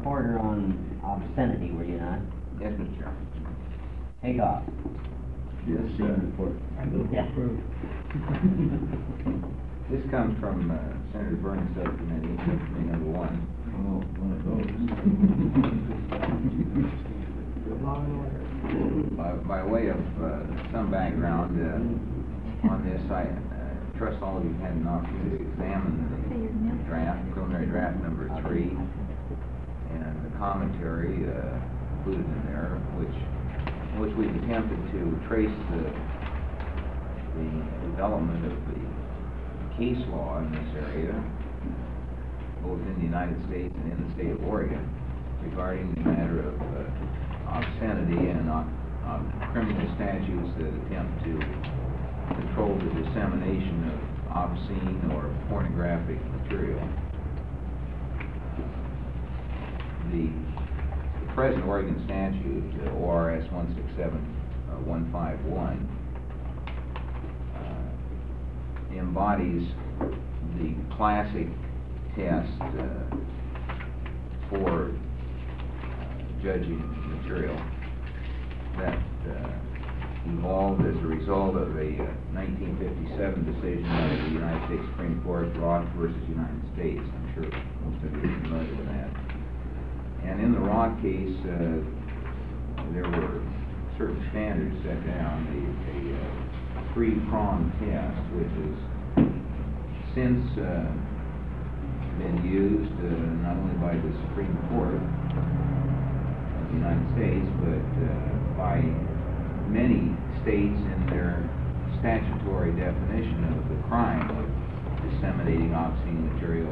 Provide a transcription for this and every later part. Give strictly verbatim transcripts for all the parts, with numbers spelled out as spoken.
reporter on obscenity, were you not? Yes, Mister Chairman. Take off. Yes, sir. Report. I move to Yeah. approve. This comes from uh, Senator Burney's subcommittee, subcommittee number one. Oh, one of those. Law and order. By, by way of uh, some background uh, on this, I uh, trust all of you had an opportunity to examine the draft, preliminary draft number three, and the commentary uh, included in there, which in which we've attempted to trace the the development of the case law in this area, both in the United States and in the state of Oregon, regarding the matter of uh, obscenity and uh, uh, criminal statutes that attempt to control the dissemination of obscene or pornographic material. The, the present Oregon statute, uh, O R S one six seven one five one, uh, embodies the classic test uh, for uh, judging material that uh, evolved as a result of a uh, nineteen fifty-seven decision of the United States Supreme Court, Roth versus United States. I'm sure most of you are familiar with that. And in the Roth case, uh, there were certain standards set down, a, a uh, three-pronged test, which has since uh, been used uh, not only by the Supreme Court of the United States, but uh, by many states in their statutory definition of the crime of disseminating obscene material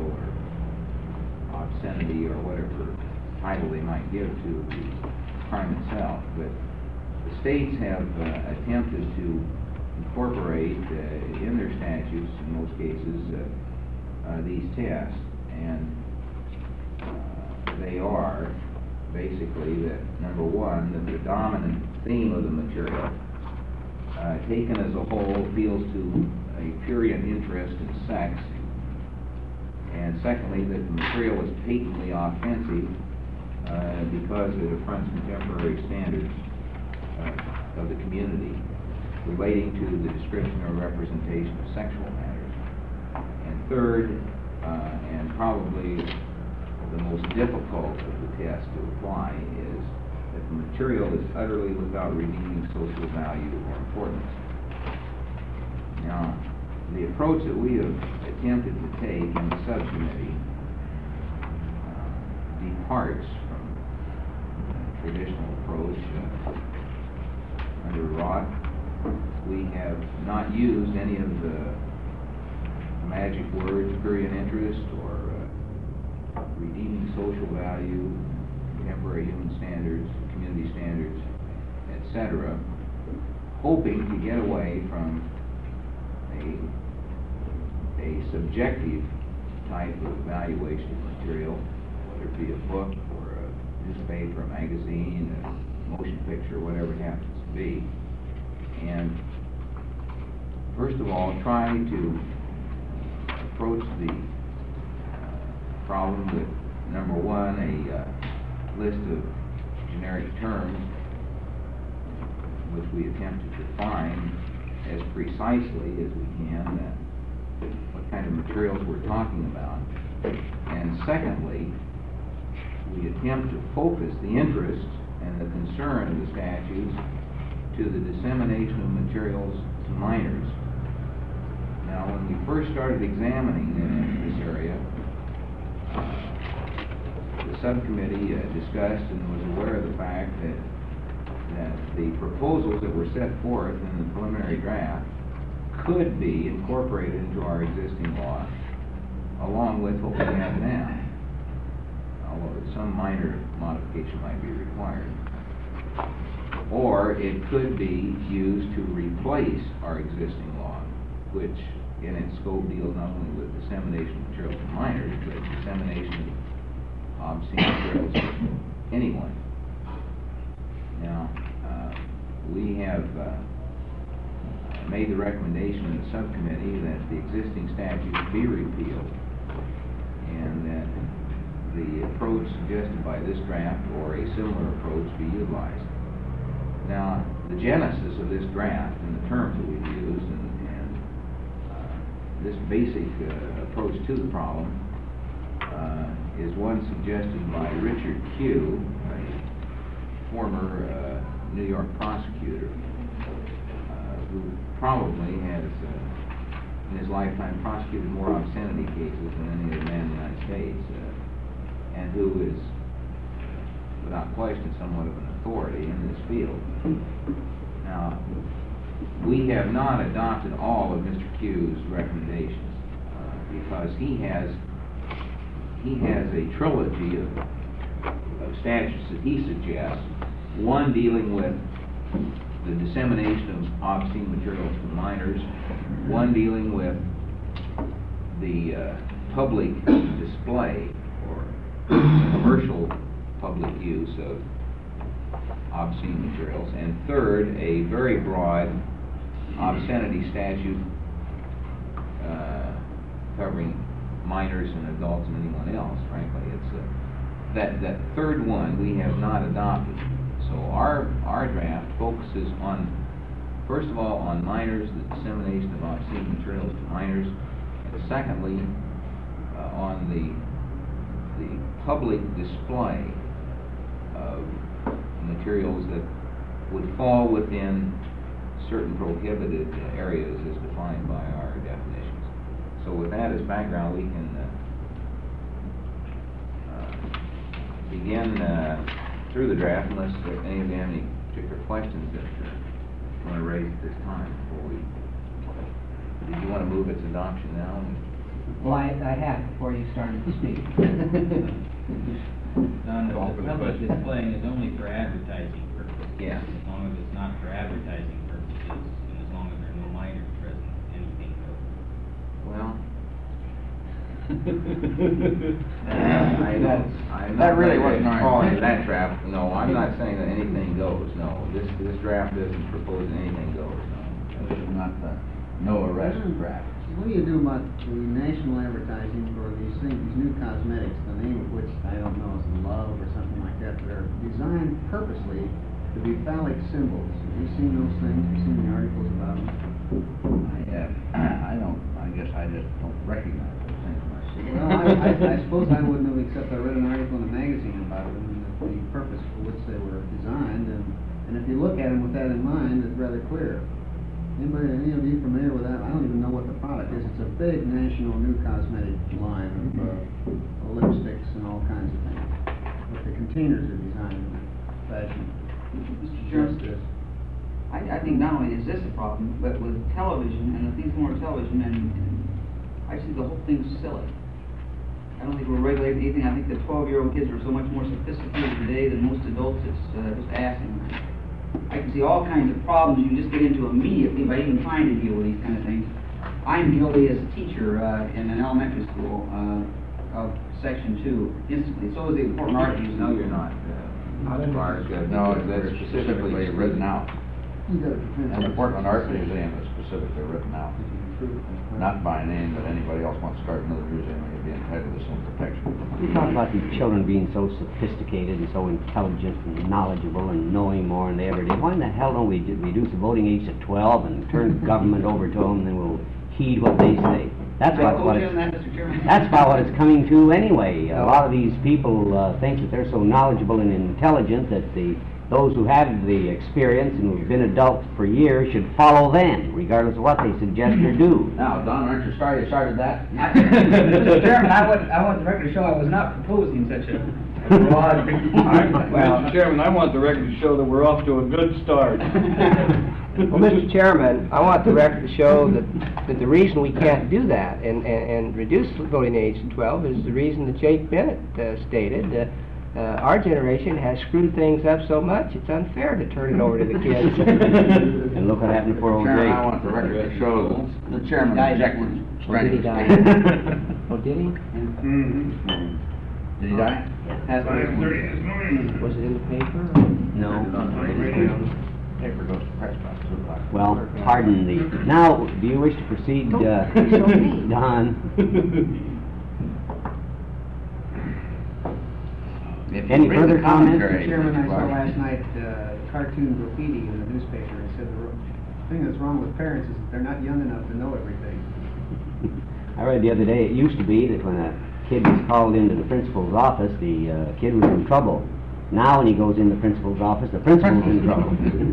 or obscenity or whatever title they might give to the crime itself. But the states have uh, attempted to incorporate uh, in their statutes, in most cases, uh, uh, these tests, and uh, they are basically that, number one, that the dominant theme of the material, uh, taken as a whole, appeals to a prurient interest in sex, and secondly, that the material is patently offensive uh, because it affronts contemporary standards uh, of the community relating to the description or representation of sexual matters. And third, uh, and probably the most difficult of the tests to apply, is that the material is utterly without redeeming social value or importance. Now, the approach that we have attempted to take in the subcommittee uh, departs from the traditional approach. Uh, under Roth, we have not used any of the magic words, prurient interest, or uh, redeeming social value, contemporary human standards, community standards, et cetera, hoping to get away from a, a subjective type of evaluation of material, whether it be a book or a newspaper, a magazine, a motion picture, whatever it happens to be. And first of all, try to approach the uh, problem with, number one, a uh, list of generic terms which we attempt to define as precisely as we can uh, what kind of materials we're talking about. And secondly, we attempt to focus the interest and the concern of the statutes to the dissemination of materials to minors. Now, when we first started examining uh, this area, uh, the subcommittee uh, discussed and was aware of the fact that that the proposals that were set forth in the preliminary draft could be incorporated into our existing law, along with what we have now, although some minor modification might be required. Or it could be used to replace our existing law, which in its scope deals not only with dissemination of materials to minors, but dissemination of obscene materials to anyone. Now, uh, we have uh, made the recommendation in the subcommittee that the existing statutes be repealed, and that the approach suggested by this draft or a similar approach be utilized. Now, the genesis of this draft and the terms that we've used and, and uh, this basic uh, approach to the problem uh, is one suggested by Richard Q, a former uh, New York prosecutor, uh, who probably has, uh, in his lifetime, prosecuted more obscenity cases than any other man in the United States, uh, and who is, without question, somewhat of an authority in this field. Now, we have not adopted all of Mister Q's recommendations uh, because he has he has a trilogy of, of statutes that he suggests. One dealing with the dissemination of obscene materials to minors. One dealing with the uh, public display or commercial public use of obscene materials, and third, a very broad obscenity statute uh, covering minors and adults and anyone else. Frankly, it's uh, that that third one we have not adopted. So our our draft focuses on, first of all, on minors, the dissemination of obscene materials to minors, and secondly, uh, on the the public display of materials that would fall within certain prohibited areas as defined by our definitions. So with that as background, we can uh, uh, begin uh, through the draft, unless there, any of you have any particular questions that uh, you want to raise at this time before we... Did you want to move its adoption now? Well, I, I have before you started to speak. Don, the public displaying is only for advertising purposes. Yeah. As long as it's not for advertising purposes, and as long as there are no minors present, anything goes. Well... I don't, I'm That not really going wasn't to our call it intention. that draft. No, I'm not saying that anything goes, no. This, this draft doesn't propose anything goes, no. This is not the no arrest draft. What do you do about the national advertising for these things, these new cosmetics, the name of which I don't know is Love or something like that, that are designed purposely to be phallic symbols? Have you seen those things? Have you seen the articles about them? I have, I don't, I guess I just don't recognize those things myself. Well, I, I, I suppose I wouldn't have, except I read an article in a magazine about them and the, the purpose for which they were designed, and, and if you look at them with that in mind, it's rather clear. Anybody, any of you familiar with that? I don't even know what the product is. It's a big national new cosmetic line of uh, lipsticks and all kinds of things. But the containers are designed in that fashion. Mister Chairman, I, I think not only is this a problem, but with television, and the things more television, and, and I see the whole thing's silly. I don't think we're regulating anything. I think the twelve-year-old kids are so much more sophisticated today than most adults. It's uh, just asinine. I can see all kinds of problems you just get into immediately by even trying to deal with these kind of things. I'm guilty as a teacher uh, in an elementary school uh, of Section two instantly. So is the important art use. No, you're not. Not as far as good. No, because it's specifically written out. You got a defense. And the Portland Art Museum is specifically written out. Not by name, but anybody else wants to start another museum, they'd be entitled to some protection. You talk about these children being so sophisticated and so intelligent and knowledgeable and knowing more than they ever did. Why in the hell don't we ju- reduce the voting age to twelve and turn government over to them, and then we'll heed what they say? That's I what, told what you it's, that, Mister Chairman. that's about what it's coming to anyway. A lot of these people uh, think that they're so knowledgeable and intelligent that the those who have the experience and who've been adults for years should follow them, regardless of what they suggest or do. Now, Don, aren't you sorry you started that? Mister Chairman, I want, I want the record to show I was not proposing such a broad... Well, Mister Chairman, I want the record to show that we're off to a good start. Well, Mister Chairman, I want the record to show that, that the reason we can't do that and, and, and reduce the voting age to twelve is the reason that Jake Bennett uh, stated. Uh, uh, our generation has screwed things up so much, it's unfair to turn it over to the kids. And look what happened to poor old Chairman, Jake. I want the record to show that the chairman Died. objected Oh, did he die? strenuously. Oh, did he? Did he die? Was it in the paper? No. Paper goes to press about two o'clock. Well, pardon the... Now, do you wish to proceed, uh, Don? If you Any read further the comments? commentary, Chairman, I Mister saw Clark. last night uh, cartoon graffiti in the newspaper, and said the ro- thing that's wrong with parents is that they're not young enough to know everything. I read the other day, it used to be that when a kid was called into the principal's office, the uh, kid was in trouble. Now when he goes in the principal's office, the principal's in trouble.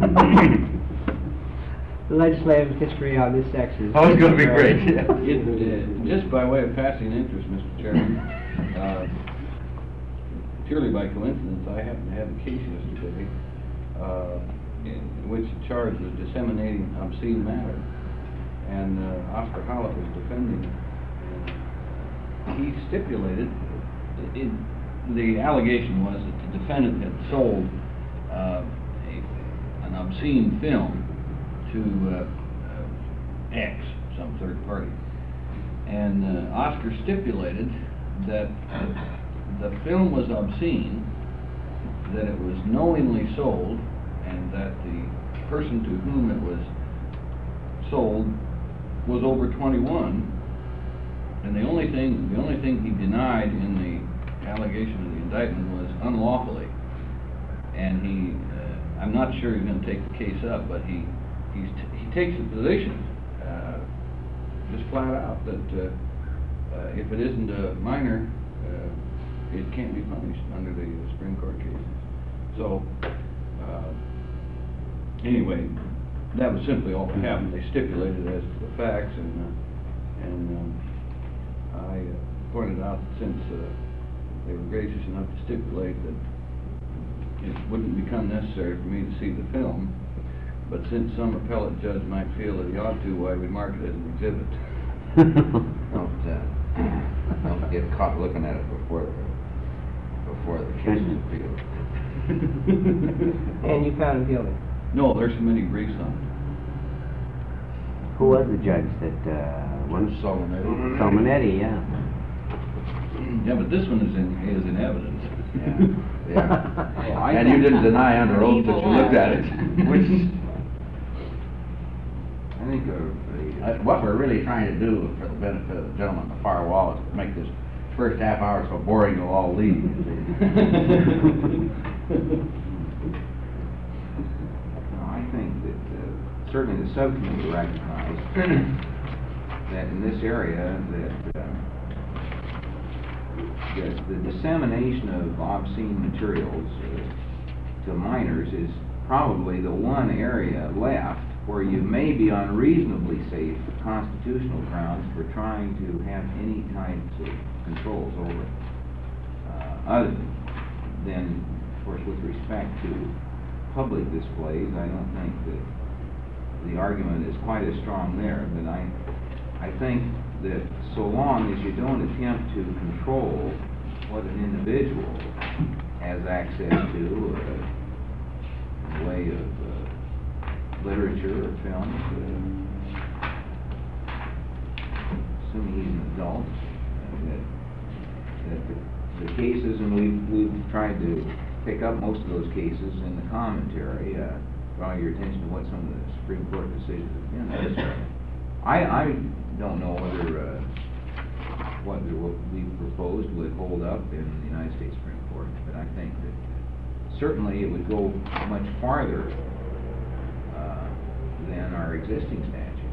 The legislative history on this section is... Oh, it's gonna be great, yeah. It, uh, just by way of passing interest, Mister Chairman, uh, purely by coincidence, I happened to have a case yesterday, uh, in which the charge was disseminating obscene matter, and uh, Oscar Hollett was defending it. And he stipulated, it, the allegation was that the defendant had sold uh, a, an obscene film to uh, uh, X, some third party. And uh, Oscar stipulated that the film was obscene, that it was knowingly sold, and that the person to whom it was sold was over twenty-one. And the only thing, the only thing he denied in the allegation of the indictment was unlawfully. And he, uh, I'm not sure he's going to take the case up, but he he's t he takes the position, uh, just flat out, that uh, uh, if it isn't a minor, uh, it can't be punished under the Supreme Court cases. So, uh, anyway, that was simply all that happened. They stipulated as to the facts, and uh, and um, I uh, pointed out that since uh, they were gracious enough to stipulate that it wouldn't become necessary for me to see the film, but since some appellate judge might feel that he ought to, why we'd mark it as an exhibit. Don't, uh, don't get caught looking at it before the, before the case is appealed. And you found him guilty. No, there's so many briefs on Who was the judge that, uh, one? Solonetti. Solonetti, yeah. it. Yeah, but this one is in, is in evidence. Yeah, yeah. Well, I And you think- didn't deny under oath that you looked at it. Which, I think, uh, the, Uh, What we're really trying to do, for the benefit of the gentleman on the far wall, is to make this first half hour so boring you'll all leave. No, I think that uh, certainly the subcommittee recognized that in this area, that, uh, that the dissemination of obscene materials uh, to minors is probably the one area left where you may be unreasonably safe for constitutional grounds for trying to have any types of controls over it. Uh, other than, of course, with respect to public displays, I don't think that the argument is quite as strong there. But I, I think that so long as you don't attempt to control what an individual has access to uh, in the way of uh, literature or films, uh, assuming he's an adult, uh, that, that the, the cases, and we've, we've tried to pick up most of those cases in the commentary, uh, draw your attention to what some of the Supreme Court decisions have been. I, I don't know whether uh, what we proposed would hold up in the United States Supreme Court, but I think that certainly it would go much farther uh, than our existing statute.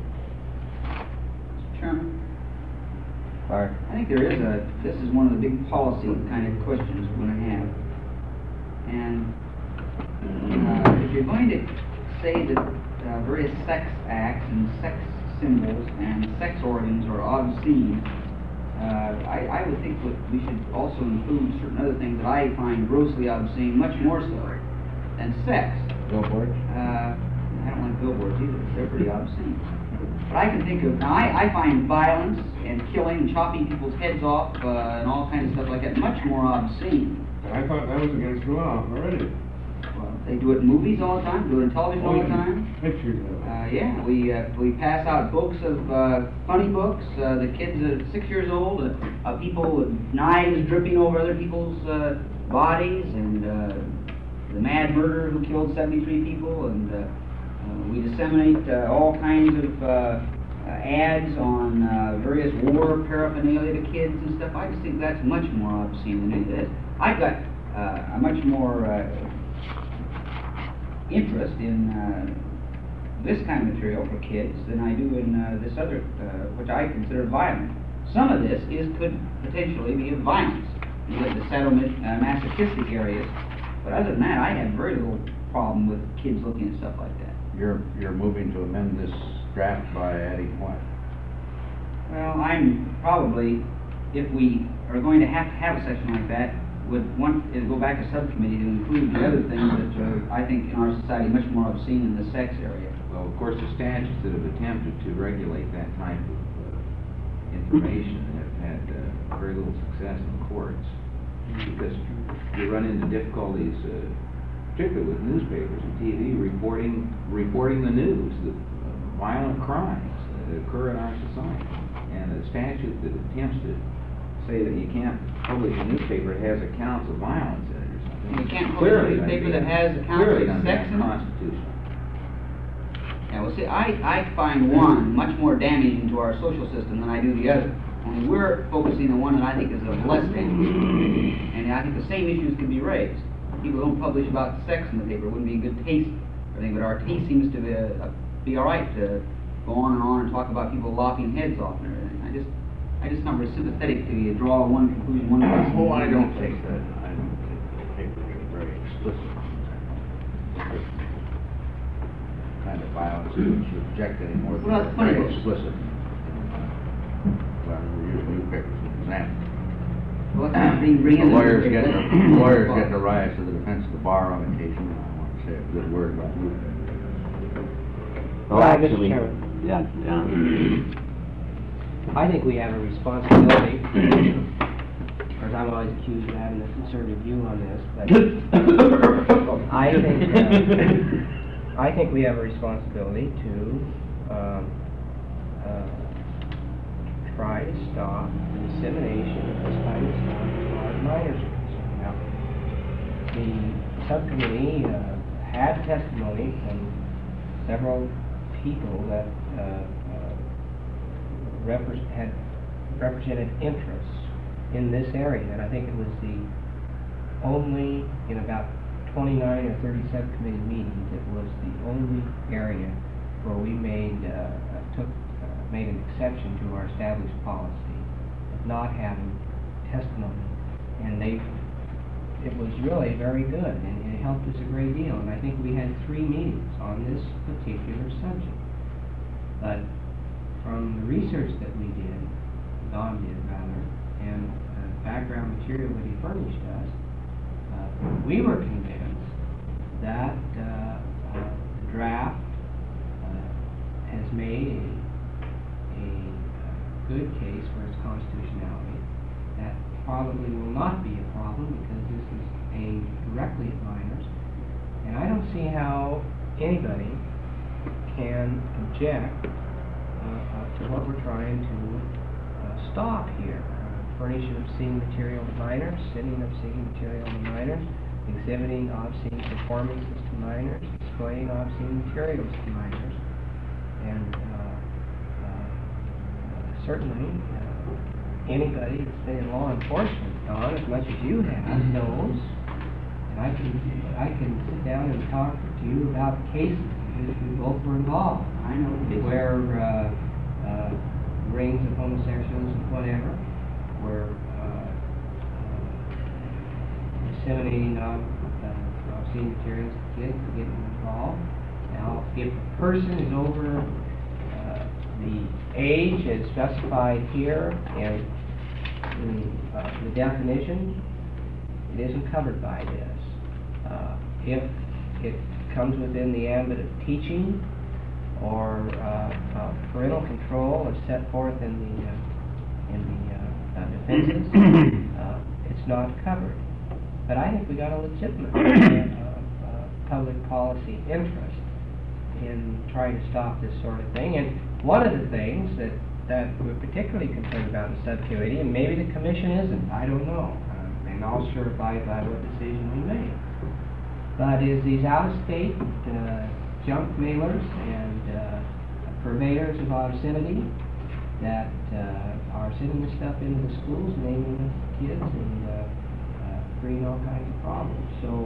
Mister Chairman? Clark? I think there is a, this is one of the big policy kind of questions we're going to have. And uh, if you're going to say that uh, various sex acts and sex symbols and sex organs are obscene, uh, I, I would think that we should also include certain other things that I find grossly obscene, much more so than sex. Billboard? Uh, I don't like billboards either. They're pretty obscene. But I can think of, now I, I find violence and killing and chopping people's heads off uh, and all kinds of stuff like that much more obscene. I thought that was against the law already. Well, they do it in movies all the time, do it in television all the time. Pictures of it. Uh, yeah, we, uh, we pass out books of, uh, funny books, uh, the kids at six years old, uh, uh, people with knives dripping over other people's, uh, bodies, and, uh, the mad murderer who killed seventy-three people, and, uh, uh, we disseminate, uh, all kinds of, uh, uh, ads on, uh, various war paraphernalia to kids and stuff. I just think that's much more obscene than any of this. I've got, uh, a much more, uh, interest in, uh, this kind of material for kids than I do in, uh, this other, uh, which I consider violent. Some of this is, could potentially be violence, you know, the settlement, uh, masochistic areas, but other than that, I have very little problem with kids looking at stuff like that. You're, you're moving to amend this draft by adding what? Well, I'm probably, if we are going to have to have a section like that, would want to go back to subcommittee to include the other things that are, I think, in our society, much more obscene in the sex area. Well, of course, the statutes that have attempted to regulate that type of uh, information have had uh, very little success in the courts, because you run into difficulties, uh, particularly with newspapers and T V, reporting reporting the news, the uh, violent crimes that occur in our society. And a statute that attempts to say that you can't publish a newspaper that has accounts of violence in it or something. You can't publish a clearly newspaper gonna be- that has accounts clearly of gonna be sex in it? unconstitutional. Yeah, well, see, I, I find one much more damaging to our social system than I do the other. Only we're focusing on one that I think is of less damage. And I think the same issues can be raised. People don't publish about sex in the paper, it wouldn't be good taste, I think, but our taste seems to be, uh, be all right to go on and on and talk about people lopping heads off and everything. I just, I just not very sympathetic to you, draw one conclusion, one person. Oh, I don't think that, I don't think the papers are very explicit. Kind of violence that you object anymore, Well, they're it's funny very books. explicit. Well, we're using newspapers as an example. Well, let's not bring, bring in The the lawyers newspaper. get, the lawyers get to rise to the defense of the bar on occasion, and I want to say a good word about newspapers. Well, Well, Mister actually, Chairman. yeah, yeah. I think we have a responsibility, because I'm always accused of having a conservative view on this, but I think, uh, I think we have a responsibility to, um, uh, try to stop the dissemination of this kind of stuff as far as minors are concerned. Now, the subcommittee, uh, had testimony from several people that, uh, repres had represented interests in this area, and I think it was the only, in about twenty-nine or thirty subcommittee meetings, it was the only area where we made, uh, uh, took, uh, made an exception to our established policy of not having testimony, and they, it was really very good, and it helped us a great deal, and I think we had three meetings on this particular subject. But from the research that we did, Don did rather, and uh, background material that he furnished us, uh, we were convinced that uh, uh, the draft uh, has made a, a uh, good case for its constitutionality. That probably will not be a problem because this is aimed directly at minors, and I don't see how anybody can object Uh, uh, to what we're trying to uh, stop here. Uh, furnishing obscene material to minors, sending obscene material to minors, exhibiting obscene performances to minors, displaying obscene materials to minors. And uh, uh, certainly, uh, anybody that's been in law enforcement, Don, as much as you have, knows, and I can, I can sit down and talk to you about cases because we both were involved. I know. Where uh, uh, rings of homosexuals and whatever were uh, uh, disseminating ob- uh, obscene materials to kids to get them involved. Now, if a person is over uh, the age as specified here and in uh, the definition, it isn't covered by this. Uh, if it comes within the ambit of teaching or uh, uh, parental control as set forth in the uh, in the uh, uh, defenses, uh, it's not covered. But I think we got a legitimate uh, uh, public policy interest in trying to stop this sort of thing. And one of the things that that we're particularly concerned about in the subcommittee, and maybe the commission isn't, I don't know, uh, and I'll sure abide by what decision we make. But is these out-of-state uh, junk mailers and uh, purveyors of obscenity that uh, are sending this stuff into the schools, naming the kids and uh, uh, creating all kinds of problems. So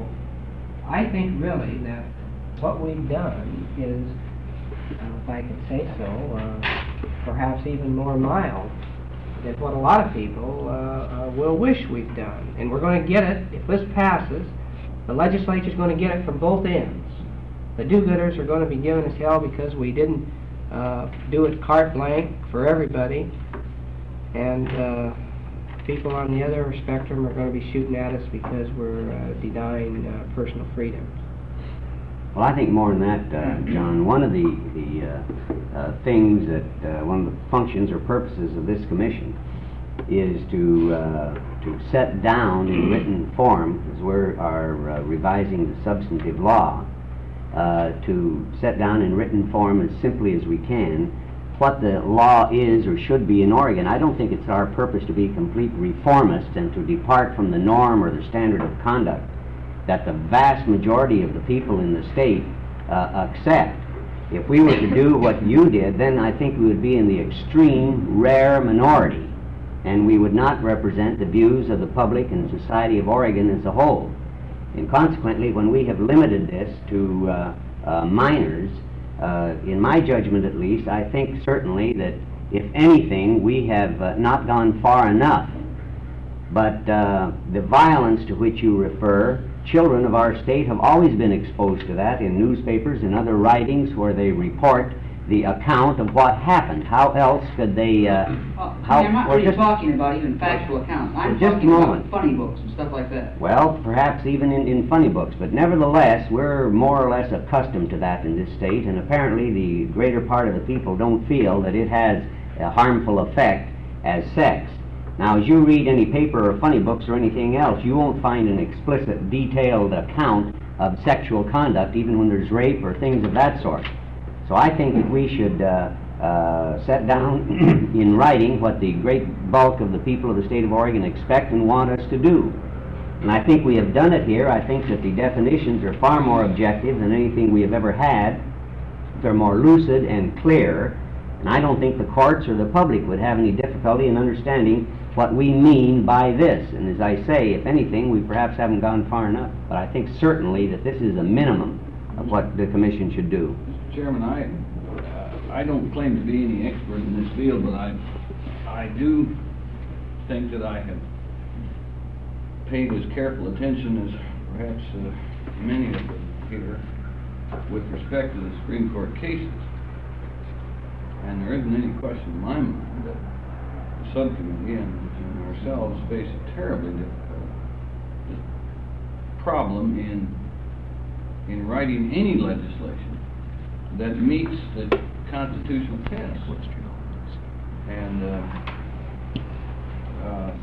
I think really that what we've done is, uh, if I can say so, uh, perhaps even more mild than what a lot of people uh, uh, will wish we've done. And we're going to get it, if this passes, the legislature's going to get it from both ends. The do-gooders are going to be giving us hell because we didn't uh, do it carte blanche for everybody, and uh, people on the other spectrum are going to be shooting at us because we're uh, denying uh, personal freedom. Well, I think more than that, uh, John. One of the, the uh, uh, things that, uh, one of the functions or purposes of this commission is to, uh, to set down in written form, as we are uh, revising the substantive law, uh, to set down in written form as simply as we can what the law is or should be in Oregon. I don't think it's our purpose to be complete reformists and to depart from the norm or the standard of conduct that the vast majority of the people in the state uh, accept. If we were to do what you did, then I think we would be in the extreme rare minority, and we would not represent the views of the public and society of Oregon as a whole. And consequently, when we have limited this to uh, uh, minors, uh, in my judgment at least, I think certainly that if anything, we have uh, not gone far enough. But uh, the violence to which you refer, children of our state have always been exposed to that in newspapers and other writings where they report the account of what happened. How else could they, uh, Well, how... I mean, I'm not or really just- talking about even factual accounts. I'm Well, just a talking about moment. funny books and stuff like that. Well, perhaps even in, in funny books, but nevertheless, we're more or less accustomed to that in this state, and apparently the greater part of the people don't feel that it has a harmful effect as sex. Now, as you read any paper or funny books or anything else, you won't find an explicit, detailed account of sexual conduct, even when there's rape or things of that sort. So I think that we should uh, uh, set down in writing what the great bulk of the people of the state of Oregon expect and want us to do. And I think we have done it here. I think that the definitions are far more objective than anything we have ever had. They're more lucid and clear. And I don't think the courts or the public would have any difficulty in understanding what we mean by this. And as I say, if anything, we perhaps haven't gone far enough. But I think certainly that this is a minimum of what the commission should do. Mister Chairman, I, uh, I don't claim to be any expert in this field, but I, I do think that I have paid as careful attention as perhaps uh, many of them here with respect to the Supreme Court cases. And there isn't any question in my mind that the subcommittee and, and ourselves face a terribly difficult problem in in writing any legislation that meets the constitutional test. And uh, uh,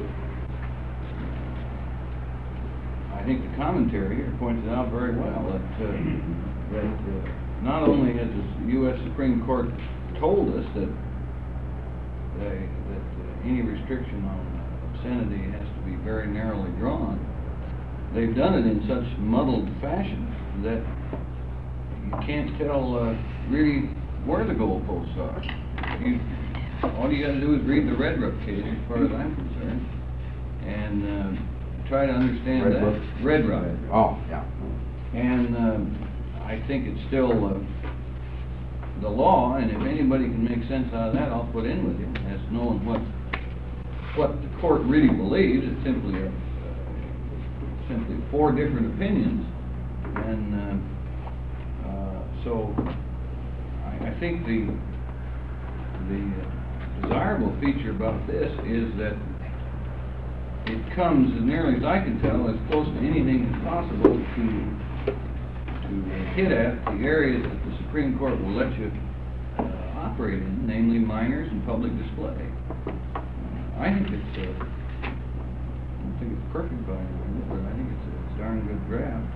I think the commentary here points it out very well that, uh, that uh, not only has the U S Supreme Court told us that they, that uh, any restriction on obscenity has to be very narrowly drawn, they've done it in such muddled fashion that you can't tell uh, really where the goalposts are. You, all you got to do is read the Redrup case, as far as I'm concerned, and uh, try to understand Red that. Book? Redrup. Oh, yeah. And um, I think it's still uh, the law, and if anybody can make sense out of that, I'll put in with him, as knowing what what the court really believes. It's simply a, uh, simply four different opinions, and uh, uh, so I, I think the the desirable feature about this is that it comes, as nearly as I can tell, as close to anything as possible to to hit at the areas that the Supreme Court will let you uh, operate in, namely minors and public display. Uh, I think it's, uh, I don't think it's perfect by any means, but I think it's a darn good draft.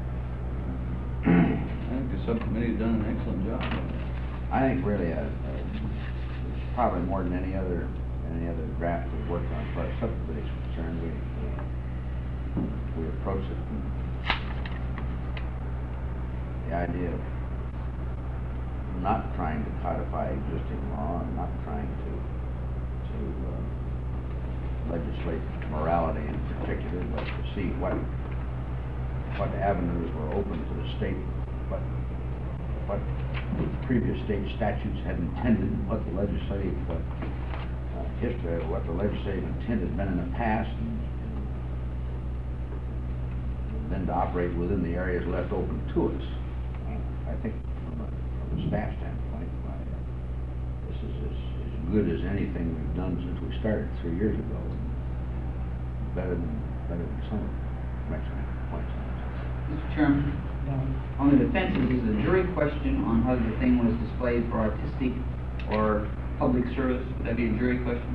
I think the subcommittee's done an excellent job of it. I think really, uh, uh, probably more than any other, any other draft we've worked on, as far as subcommittee's concerned, we, we, we approach it from the idea of not trying to codify existing law and not trying to, to, uh, legislate morality in particular, but to see what, what avenues were open to the state, what, what previous state statutes had intended, what the legislative uh, uh, history, what the legislative intent had been in the past, and, and then to operate within the areas left open to us. Uh, I think from a, from a staff standpoint, my, uh, this is as, as good as anything we've done since we started three years ago. Better than, better than some Mexican points. Mister Chairman, on the defenses, is the jury question on whether the thing was displayed for artistic or public service? Would that be a jury question?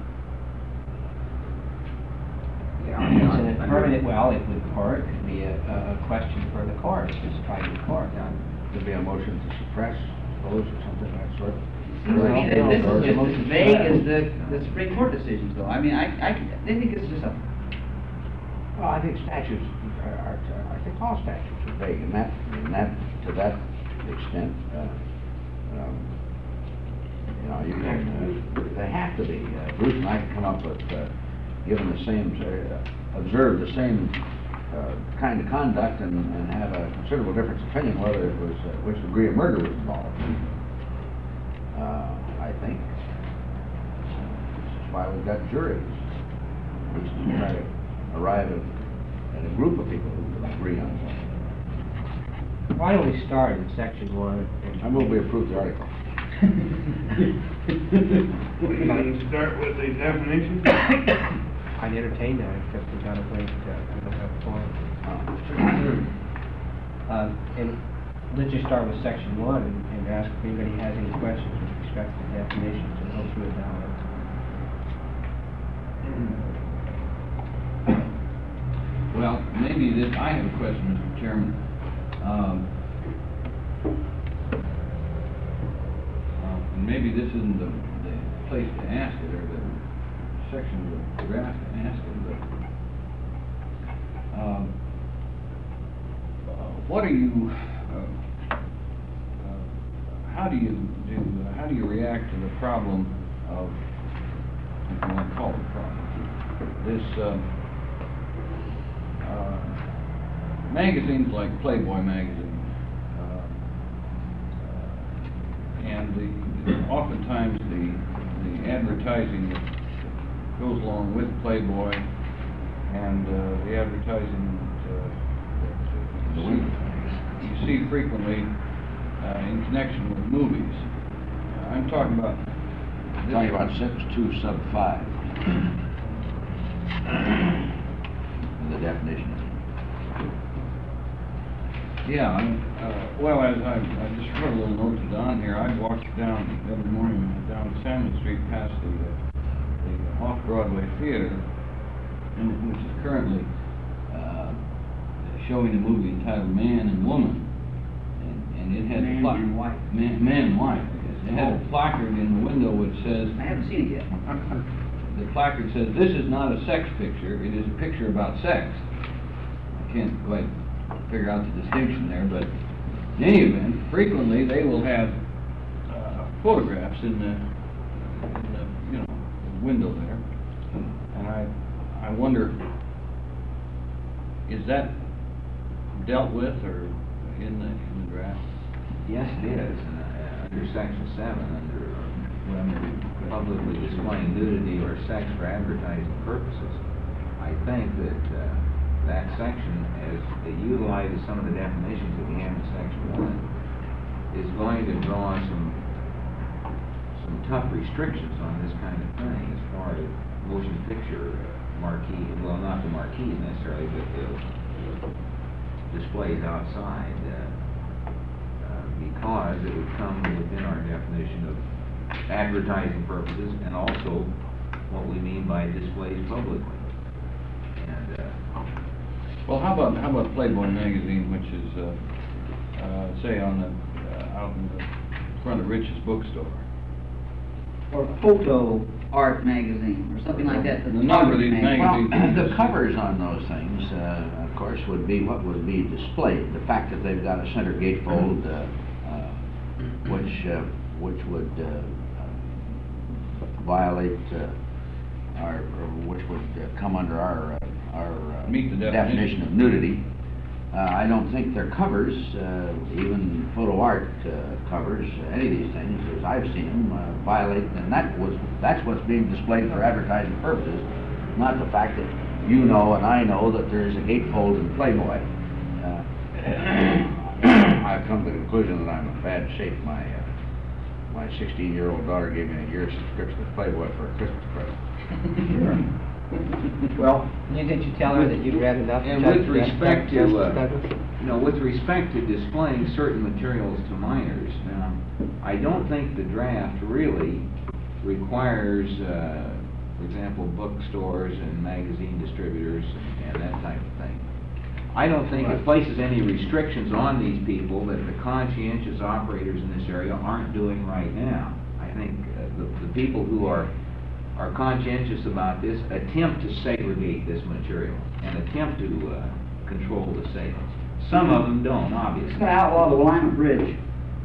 Yeah, it's a permanent, well, it would, or it could be a, a question for the court, just try to court. Could be a motion to suppress, suppose, or something of that sort. Seems to me that this is just as vague as the, the Supreme Court decisions, though. I mean, I, I, they think it's just a, Well, I think statutes are, are, I think all statutes are vague, and that, and that, to that extent, uh, um, you know, you can, uh, they have to be. Uh, Bruce and I can come up with, uh, given the same, uh, observe the same, uh, kind of conduct and, and have a considerable difference of opinion whether it was, uh, which degree of murder was involved. Uh, I think, this is why we've got juries, at least to try to arrive at, at a group of people who can agree on something. Why don't we start in section one? I move we approve the article. You start with the definition? I'd entertain that, except we gotta wait, uh, I don't have a point. Um, and let's just start with section one and, and ask if anybody has any questions with respect to the definitions and go through it now. Well, maybe this, I have a question, Mister Chairman. Um, uh, and maybe this isn't the, the place to ask it, or the section of the draft to ask it, but, um, uh, what are you, uh, uh, how do you do, uh, how do you react to the problem of, if you want to call it a problem, this, um, Uh, magazines like Playboy magazine, uh, uh, and the, the oftentimes the the advertising that goes along with Playboy, and uh, the advertising that, uh, that uh, you, see, you see frequently uh, in connection with movies. Uh, I'm talking about. Talking about six two sub five. The definition. Yeah, I'm, uh, well, as I, I just wrote a little note to Don here, I walked down every morning down Salmon Street past the, uh, the Off-Broadway Theater, and, which is currently, uh, showing a movie entitled Man and Woman, and, and it had a Man pla- and Wife. Man, Man and Wife, I guess. It had a placard in the window which says, I haven't seen it yet. the placard says, "This is not a sex picture, it is a picture about sex." I can't quite figure out the distinction there, but in any event, frequently they will have uh, photographs in the, in the, you know, window there. And I, I wonder, is that dealt with or in the, in the draft? Yes, it is, and, uh, under section seven, under, uh, when publicly displaying nudity or sex for advertising purposes, I think that, uh, that section, as it utilizes some of the definitions that we have in section one, is going to draw some, some tough restrictions on this kind of thing as far as motion picture uh, marquee, well, not the marquee necessarily, but the displays outside, uh, uh, because it would come within our definition of advertising purposes and also what we mean by displays publicly. And, uh, Well, how about, how about Playboy magazine, which is, uh, uh, say on the, uh, out in the front of Rich's bookstore? Or photo art magazine, or something like that. The number of these magazines. Well, the covers on those things, uh, of course, would be what would be displayed. The fact that they've got a center gatefold, uh, uh, which, uh, which would, uh, violate, uh, or, or which would uh, come under our, uh, our uh, Meet the definition definition. of nudity. Uh, I don't think their covers, uh, even photo art uh, covers, uh, any of these things, as I've seen them, uh, violate, and that was, that's what's being displayed for advertising purposes, not the fact that you know and I know that there's a gatefold in Playboy. Uh, I've come to the conclusion that I'm in bad shape. My, uh, my sixteen-year-old daughter gave me a year's subscription to Playboy for a Christmas present. Well, you, did you tell her that you'd read enough? And Judge- with respect Justice to, uh, Douglas? you know, with respect to displaying certain materials to minors, now, I don't think the draft really requires, uh, for example, bookstores and magazine distributors and, and that type of thing. I don't think it places any restrictions on these people that the conscientious operators in this area aren't doing right now. I think uh, the, the people who are are conscientious about this attempt to segregate this material and attempt to uh, control the sales. Some of them don't, It's obviously. gonna outlaw the Willamette Bridge.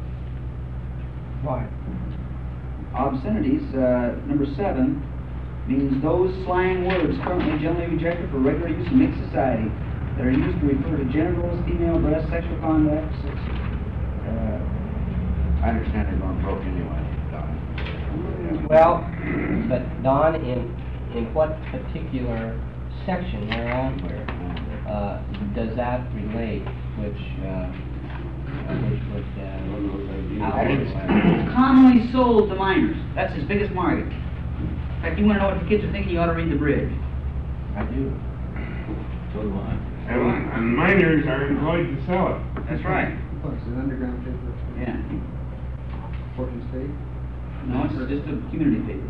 Why? Obscenities, uh, number seven, means those slang words currently generally rejected for regular use in mixed society that are used to refer to genitals, female breasts, sexual conduct, sex, uh, I understand they're going broke anyway, Don. Well, but Don, in, in what particular section thereon, uh, does that relate, which, uh, which would, uh, outlaw- It's commonly sold to minors. That's his biggest market. In fact, you wanna know what the kids are thinking, you ought to read the bridge. I do. So do I. And, and minors are employed to sell it. That's right. What's it, underground paper? Yeah. Portland State? No, it's just a community paper.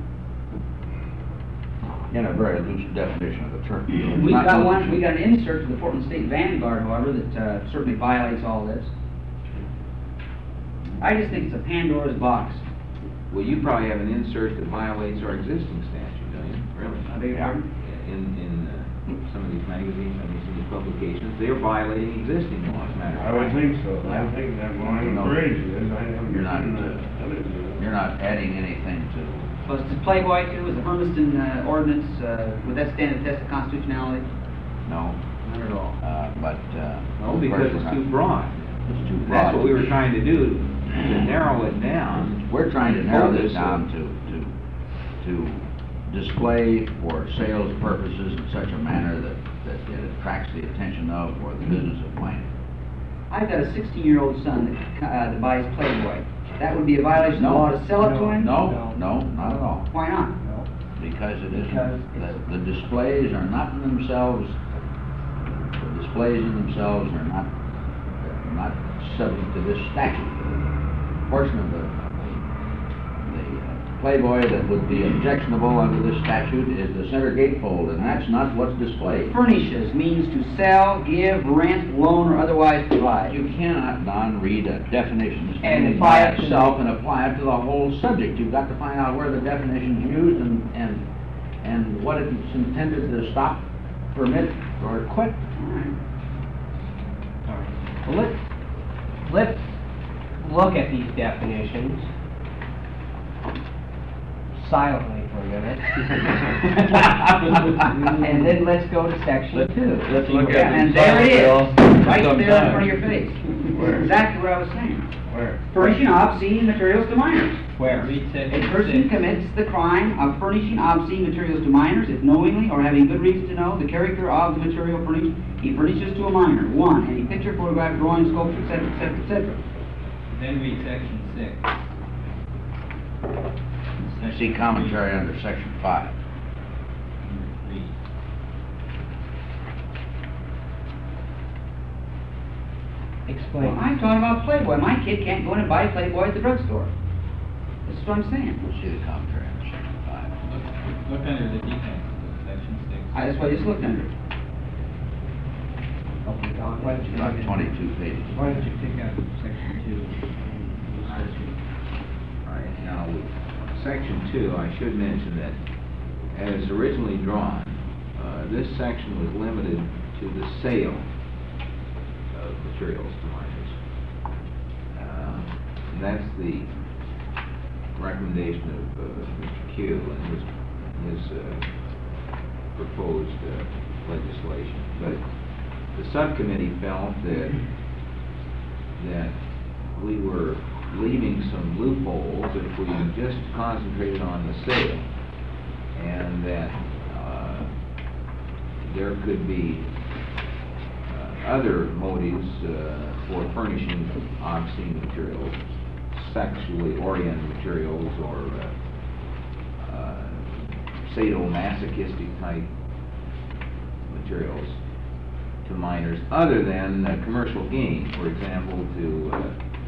In a very loose definition of the term. We've Not got loose. one, we got an insert to the Portland State Vanguard, however, that uh, certainly violates all this. I just think it's a Pandora's box. Well, you probably have an insert that violates our existing statute, don't you? Really? I beg your pardon? In, in uh, some of these magazines, some of these- some of these publications, they're violating existing laws, matter of I would fact. think so. I think that Willamette No. Bridge is. I haven't You're not, seen uh, the others do it. You're not adding anything to, Plus, the Playboy too, is the Hermiston uh, ordinance, uh, would that stand the test of constitutionality? no, Not at all. uh, but, uh. No, of because course it's we're too not- broad. It's too broad. That's what we were trying to do, to narrow it down. We're trying to narrow this Focus it. down to, to, to display for sales purposes in such a manner that, that it attracts the attention of or the business of mining. I've got a sixteen-year-old son that, uh, that buys Playboy. That would be a violation of the law to sell it to him? No, no, not at all. Why not? Because it Because isn't, the, the displays are not in themselves, the displays in themselves are not, are not subject to this statute. The portion of the, the uh, Playboy that would be objectionable under this statute is the center gatefold, and that's not what's displayed. Furnishes means to sell, give, rent, loan, or otherwise provide. You cannot, Don, read a definition And standing apply by it to itself and apply it to the whole subject. You've got to find out where the definition's used and, and, and what it's intended to stop, permit, or quit. Well, let's, let's look at these definitions silently for a minute. And then let's go to section two. Let's look at Yeah, them and there it is, silently right all- there in front of your face. Where? Exactly what I was saying. Where? Furnishing obscene materials to minors. Where? Read A section person six. commits the crime of furnishing obscene materials to minors if knowingly or having good reason to know the character of the material furnished, he furnishes to a minor. One, any picture, photograph, drawing, sculpture, et cetera, et cetera, et cetera. Then read section six. Section See commentary under section five. three. Explain. Well, I'm talking about Playboy. My kid can't go in and buy Playboy at the drugstore. That's what I'm saying. We'll see the commentary under section five. Look, look under the defense, section six. I, that's why I just looked under it. Okay, Don, why don't you, About twenty-two pages. why don't you pick up section two? All right, now, with section two, I should mention that as originally drawn, uh, this section was limited to the sale of materials to minors. Uh, and that's the recommendation of uh, Mister Q and his, his uh, proposed uh, legislation. But the subcommittee felt that, that we were leaving some loopholes if we just concentrated on the sale, and that uh, there could be uh, other motives uh, for furnishing obscene materials, sexually oriented materials, or uh, uh, sadomasochistic type materials to minors, other than uh, commercial gain, for example, to uh,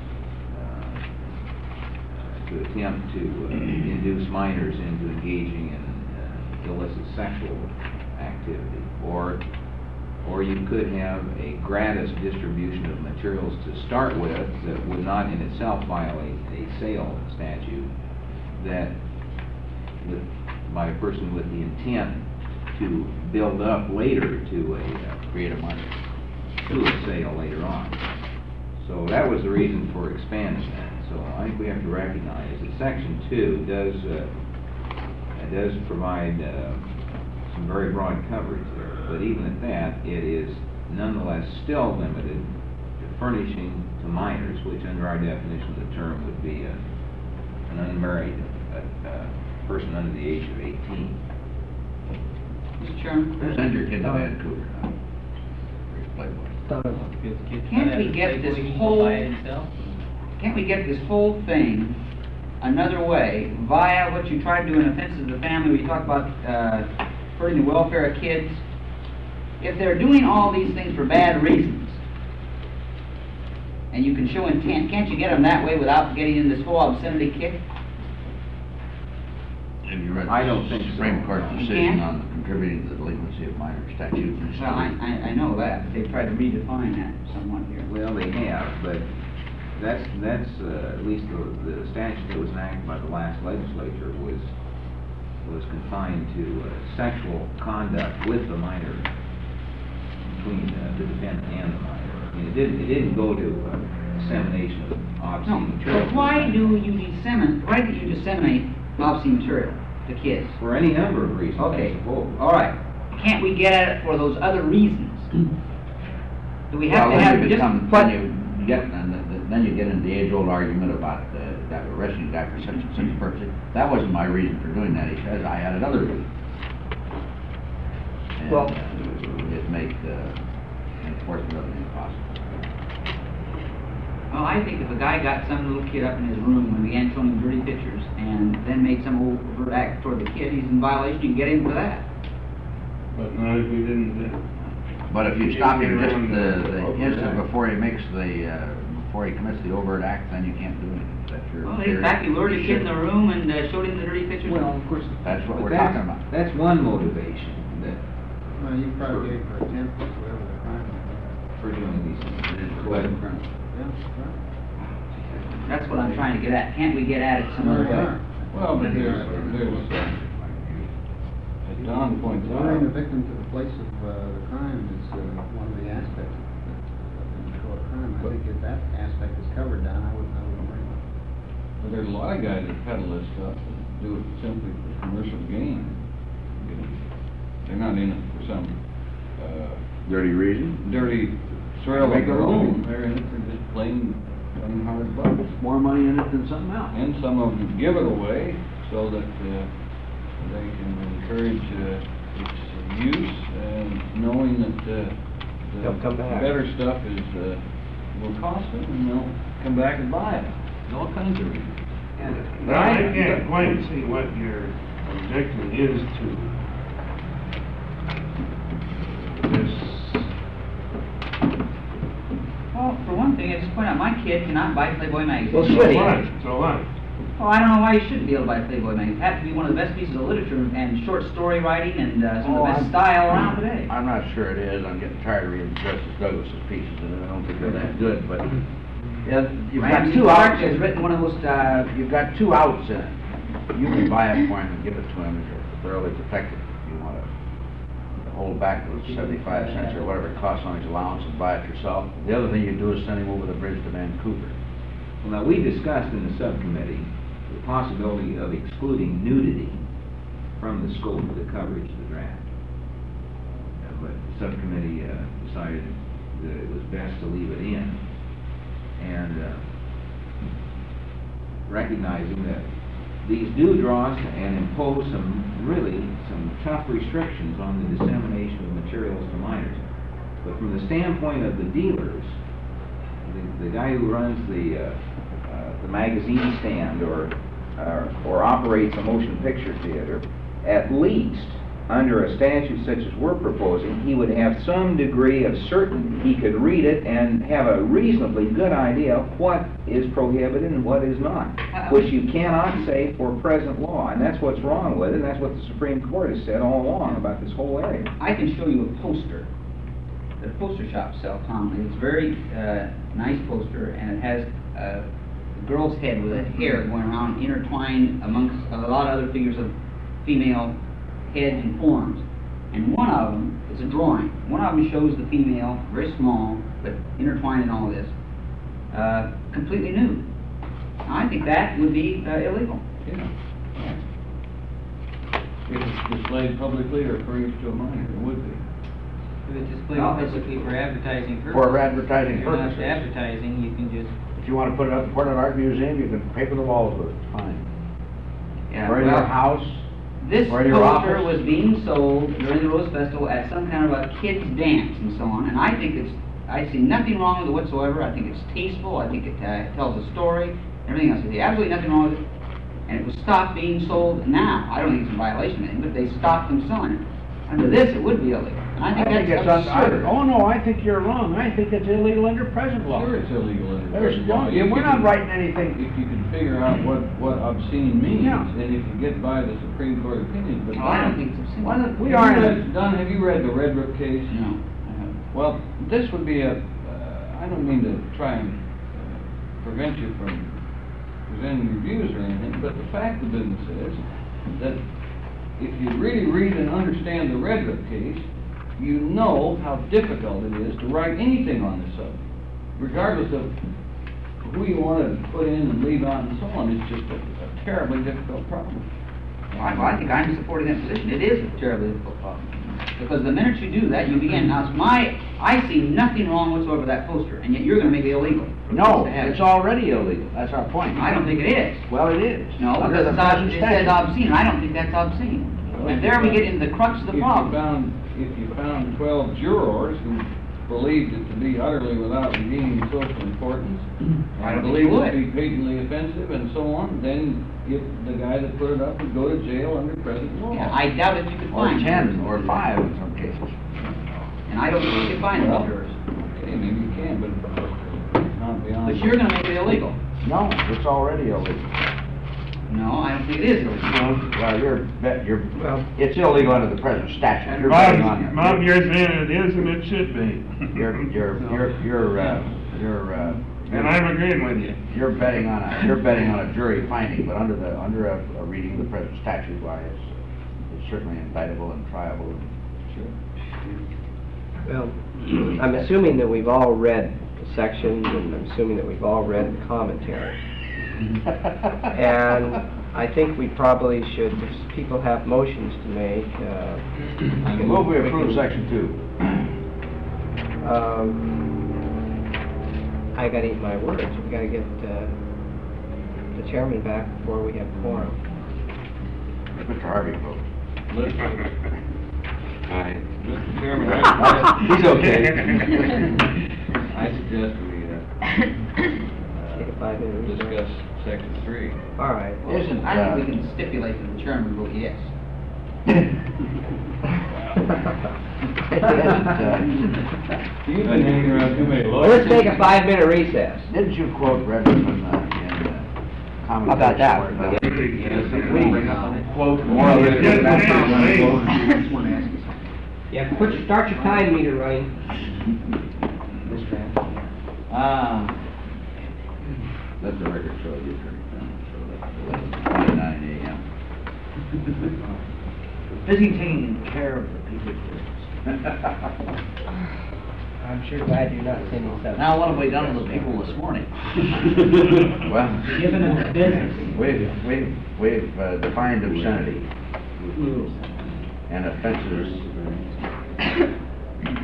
uh, to attempt to uh, induce minors into engaging in uh, illicit sexual activity, or or you could have a gratis distribution of materials to start with that would not in itself violate a sale statute, that with, by a person with the intent to build up later to a uh, Create a market. to a sale later on. So that was the reason for expanding that. So I think we have to recognize that Section two does uh, does provide uh, some very broad coverage there. But even at that, it is nonetheless still limited to furnishing to minors, which under our definition of the term would be a, an unmarried uh, uh, person under the age of eighteen. Mister Chairman? Send your kid to Vancouver. huh? Playboy. Kids- kids Can't have we a get this Playboy whole- by itself? Can't we get this whole thing another way via what you try to do in offenses of the family? We talk about uh, hurting the welfare of kids. If they're doing all these things for bad reasons, and you can show intent, can't you get them that way without getting in this whole obscenity kick? Have you read I don't think the so. Supreme Court You decision can't? on contributing to the delinquency of minor statute? Well, I, I, I know that, but they've tried to redefine that somewhat here. Well, they have, but that's, that's, uh, at least the, the statute that was enacted by the last legislature was, was confined to uh, sexual conduct with the minor, between uh, the defendant and the minor. I mean, it didn't, it didn't go to uh, dissemination of No, obscene material. but why do you disseminate, why do you disseminate obscene material to kids? For any number of reasons, I Okay, suppose. all right. Can't we get at it for those other reasons? Do we have Well, to then have you just, become, but, then you get, and th- th- then you get into the age-old argument about uh, that arresting that for such and such a purpose. That wasn't my reason for doing that, he says, I had another reason. And, Well- uh, it make, uh, enforcement of it impossible. well, I think if a guy got some little kid up in his room and began showing him dirty pictures and then made some overt act toward the kid, he's in violation, you can get him for that. But not if we didn't, uh, But if you You stop get him just around the, the the overt instant act. before he makes the, uh, before he commits the overt act, then you can't do anything. That's your Well, theory. in fact, he lured a kid in the room and uh, showed him the dirty pictures. Well, of course. That's what but we're that's- talking about. That's one motivation, that, Well, you probably get it for attempt, or whatever the crime is. for doing these things. But, Yeah, right. That's what I'm trying to get at. Can't we get at it some other Well, way? yeah. Well, but there's, there's, uh, as Don points Luring the out, victim to the place of uh, the crime is uh, one of the aspects of the control of crime. I think if that aspect is covered down, I wouldn't, I wouldn't worry about it. but there's a lot of guys that peddle this stuff that do it simply for commercial gain. You know, they're not in it for some, uh, Dirty reason? dirty thrill of their own. They're in it for just plain, plain hard bucks. More money in it than something else. And some of them give it away so that, uh, they can encourage, uh, its use, and knowing that, uh, They'll come the back. better stuff is, uh, will cost them, and they'll come back and buy it. There's all kinds of reasons. Now, I can't quite see what your objection is to this. Well, for one thing, I just point out, my kid cannot buy Playboy magazine. Well, should he? So what? So what? Well, I don't know why you shouldn't be able to buy Playboy magazine. It has to be one of the best pieces of literature and short story writing and uh, some of Oh, the best I'm- style around today. I'm not sure it is, I'm getting tired of reading Justice Douglas's pieces, and I don't think they're that good, but, yeah, you've got Ramsey two Clark outs. has written one of the most, uh, You've got two outs in it. You can buy it for him and give it to him if you're thoroughly protected. If you wanna hold back those seventy-five cents or whatever it costs on his allowance and buy it yourself. The other thing you do is send him over the bridge to Vancouver. well, now, we discussed in the subcommittee the possibility of excluding nudity from the scope of the coverage of the draft. subcommittee uh, decided that it was best to leave it in. And uh, recognizing that these do draw us and impose some, really, some tough restrictions on the dissemination of materials to minors. But from the standpoint of the dealers, the, the guy who runs the, uh, uh, the magazine stand or, uh, or operates a motion picture theater, at least, under a statute such as we're proposing, he would have some degree of certainty. He could read it and have a reasonably good idea of what is prohibited and what is not, which you cannot say for present law, and that's what's wrong with it, and that's what the Supreme Court has said all along about this whole area. I can show you a poster that a poster shop sells commonly. It's a very uh, nice poster, and it has uh, a girl's head with a hair going around intertwined amongst a lot of other figures of female heads and forms. And one of them is a drawing. One of them shows the female, very small, but intertwined in all of this, uh, completely nude. Now, I think that would be uh, illegal. Yeah. If it's displayed publicly or furnished to a minor, it would be. If it's displayed No, it's- publicly for advertising purposes. For advertising If you're not purposes. advertising, you can just, If you want to put it up in front of an art museum, you can paper the walls with it, fine. Yeah, Or in your well, house, This or in your poster office. was being sold during the Rose Festival at some kind of a kids' dance and so on, and I think it's, I see nothing wrong with it whatsoever. I think it's tasteful, I think it uh, tells a story, everything else. I see absolutely nothing wrong with it, and it was stopped being sold now. I don't think it's in violation of anything, but they stopped them selling it. Under this, it would be illegal, and I I think think it's, that's un- I- absurd. oh no, I think you're wrong, I think it's illegal under present law. Sure, it's illegal under There's, present law. yeah, If we're you not can- writing anything. If you can figure out what, what obscene means, Yeah. and if you get by the Supreme Court opinion, but. Oh, I don't think it's obscene. Why not- we Have are you in a- read- Don, have you read the Redbrook case? No, I haven't. Well, this would be a, uh, I don't mean to try and uh, prevent you from presenting your views or anything, but the fact of the business is that if you really read and understand the Redbrook case, you know how difficult it is to write anything on this subject, regardless of who you want to put in and leave out and so on. It's just a, a terribly difficult problem. Well, I, well, I think I'm supporting that position. It is a terribly difficult problem. Because the minute you do that, you begin, now it's my, I see nothing wrong whatsoever with that poster, and yet you're gonna make it illegal. for No, kids to have it's it. already illegal, that's our point. I don't think it is. Well, it is. No, Under because the it's ob- present it says statute. obscene, and I don't think that's obscene. And there we get into the crux of the If you problem. found, if you found twelve jurors who believed it to be utterly without redeeming social importance, I don't think and believed you it to would. be patently offensive and so on, then if the guy that put it up would go to jail under present law. Yeah, I doubt if you could Or find. ten, or five in some cases. And I don't think you could find Well, those jurors. Okay, maybe you can, but it's not beyond. But you're gonna make it illegal. No, it's already illegal. No, I don't think it is illegal. Well, you're, bet- you're, Well- it's illegal under the present statute. You're betting on Bob, Bob, it. you're saying it is and it should be. You're, you're, you're, you're, uh, you're, uh. And I'm agreeing with you. You're betting on a, you're betting on a jury finding, but under the, under a, a reading of the present statute, why, it's, it's certainly indictable and triable. Sure. well, I'm assuming that we've all read the sections, and I'm assuming that we've all read the commentary. And I think we probably should, if people have motions to make, uh... I move we approve section two. Um, I gotta eat my words, we gotta get, uh, the chairman back before we have quorum. Mister Harvey votes. Let's, Aye. Mister Chairman, I He's okay. I suggest we, uh, Take a five minute uh, recess. discuss section three. All right. Isn't, I uh, think we can stipulate that the chairman will vote yes. isn't, uh, You've been hanging around too many Well, let's lawyers. take a five minute recess. Didn't you quote Redmond in, uh, in, uh, common? How about that? Pleas somewhere? Yes, We- we bring up a quote more Well, than it's just that's saying, not hey. one I just wanna ask you something. Yeah, put your, start your time meter running. Um, Let the record show the attorney found, so that's twenty-nine A M. busy taking care of the people's business. I'm sure glad you're not sending something. Now, what have we done with the people this morning? Well, Given them the business. we've, we've, we've uh, defined obscenity and offenses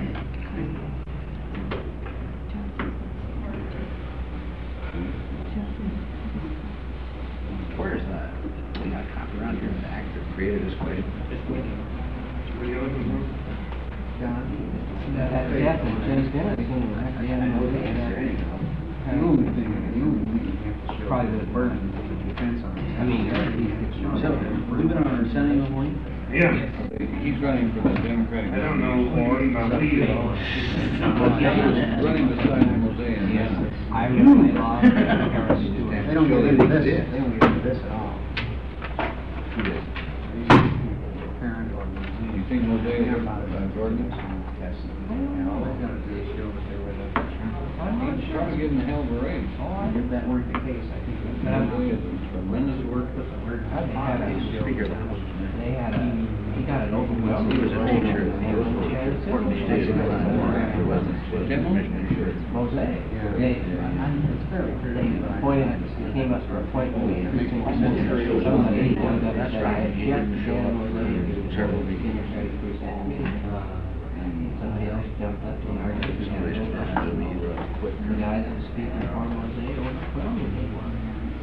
death of Judge Dennison, yeah, no, The only thing, the only thing you have to show. Probably the burden of the defense on it. I mean, So, we've been on our Senate one? Yeah, He's running for the Democratic. I don't know what about you. Running beside Jose and then. I really love Harris Stewart. They don't get into this, they don't get into this at all. Parent or museum. You think Jose Hear is about it, uh, Jordan? Yes. And all they've got to do is show that they were the. He's trying to give him a hell of a raise. If that weren't the case, I think. it would- Jose is a tremendous worker. They had a, they had a, he got an open well. He was a teacher, he was Mose. They, it's very, they appointed, came up for appointment with precinct commissioner, somebody, one that That's had right. Jeff, Dan, was Several the Democratic precinct. Uh, Somebody else jumped up and argued. The guy that was speaking for Mose, overput him, and he won.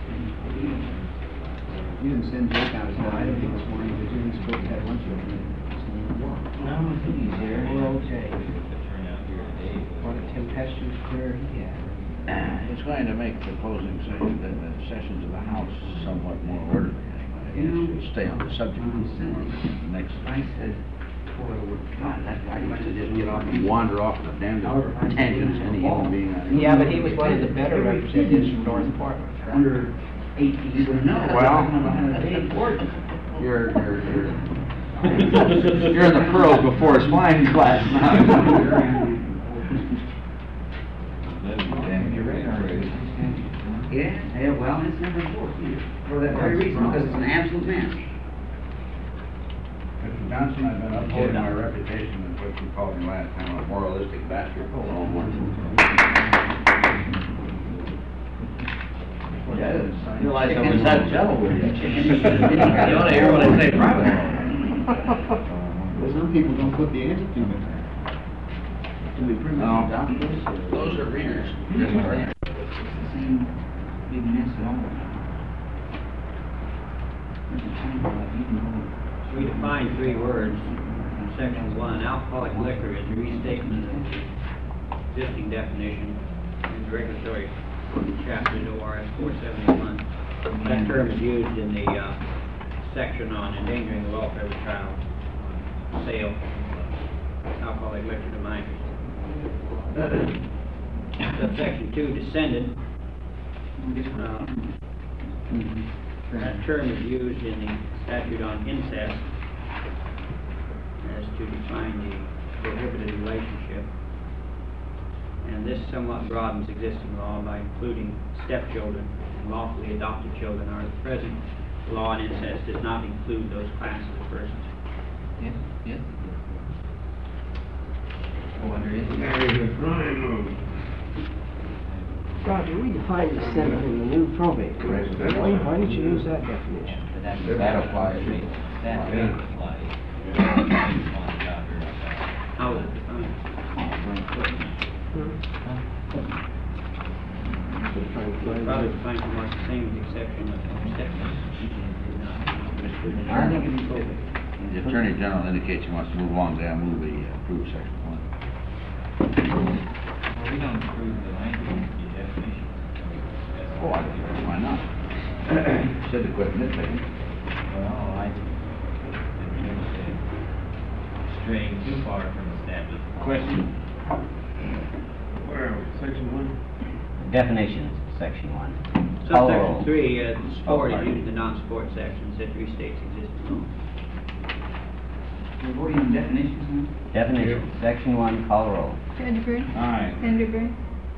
You didn't send Jake out his guy this morning, did you? He's supposed to have lunch with me. No, I think he's there. Well, okay. Turnout here today. What a tempestuous career he had. It's going to make the closing session, the, the sessions of the House somewhat more orderly anyway. It should stay on the subject. Next. I said, boy, God, that guy used to just get off. Wander off the damn tangents, any human being. Yeah, but he was one of the better representatives from North Portland. Under eighteen. He said, no. Well, You're, You're, you're, you're, you're in the pearls before his flying class now. Yeah, yeah, well, it's never enforced either, for that very reason, because it's an absolute mess. Mister Johnson, I've been upholding my reputation as what you called me last time, a moralistic bastard. Yeah, realize I was that gentle with you. You ought to hear what I say privately. Well, some people don't put the answer to it. Do we prove No. it? Those are readers. It's the same big mess at all. There's a time like you can go. We define three words in section one. Alcoholic liquor is a restatement of the existing definition in the regulatory chapters O R S four seventy-one. That term is used in the uh, section on endangering the welfare of a child, on sale of alcoholic liquor to minors. Subsection two, descendant. Uh, That term is used in the statute on incest as to define the prohibited relationship. And this somewhat broadens existing law by including stepchildren and lawfully adopted children, or the present law on incest does not include those classes of persons. Yes, yes. Oh, under it. There is a crime of Roger, we defined descendant in the new probate code. Why, why didn't you use that definition? That applies. That That applies. How is it defined? Probably defined to mark the same with the exception of stepchildren. I think it'd be perfect. The Attorney General indicates he wants to move along, then I'll move the uh, approved section one. Well, we don't approve the language, the definition. Oh, I don't know, why not? Said to quit nitpicking. Well, I, didn't say straying too far from established. Question? Where are we, section one? Definitions, section one. Call the roll. Subsection three, uh, sport is pardon. used in the non-sport sections that restates existing law. We're voting on definitions now? Definitions, section one, call the roll. Judge Burke. Aye. Vanderburg.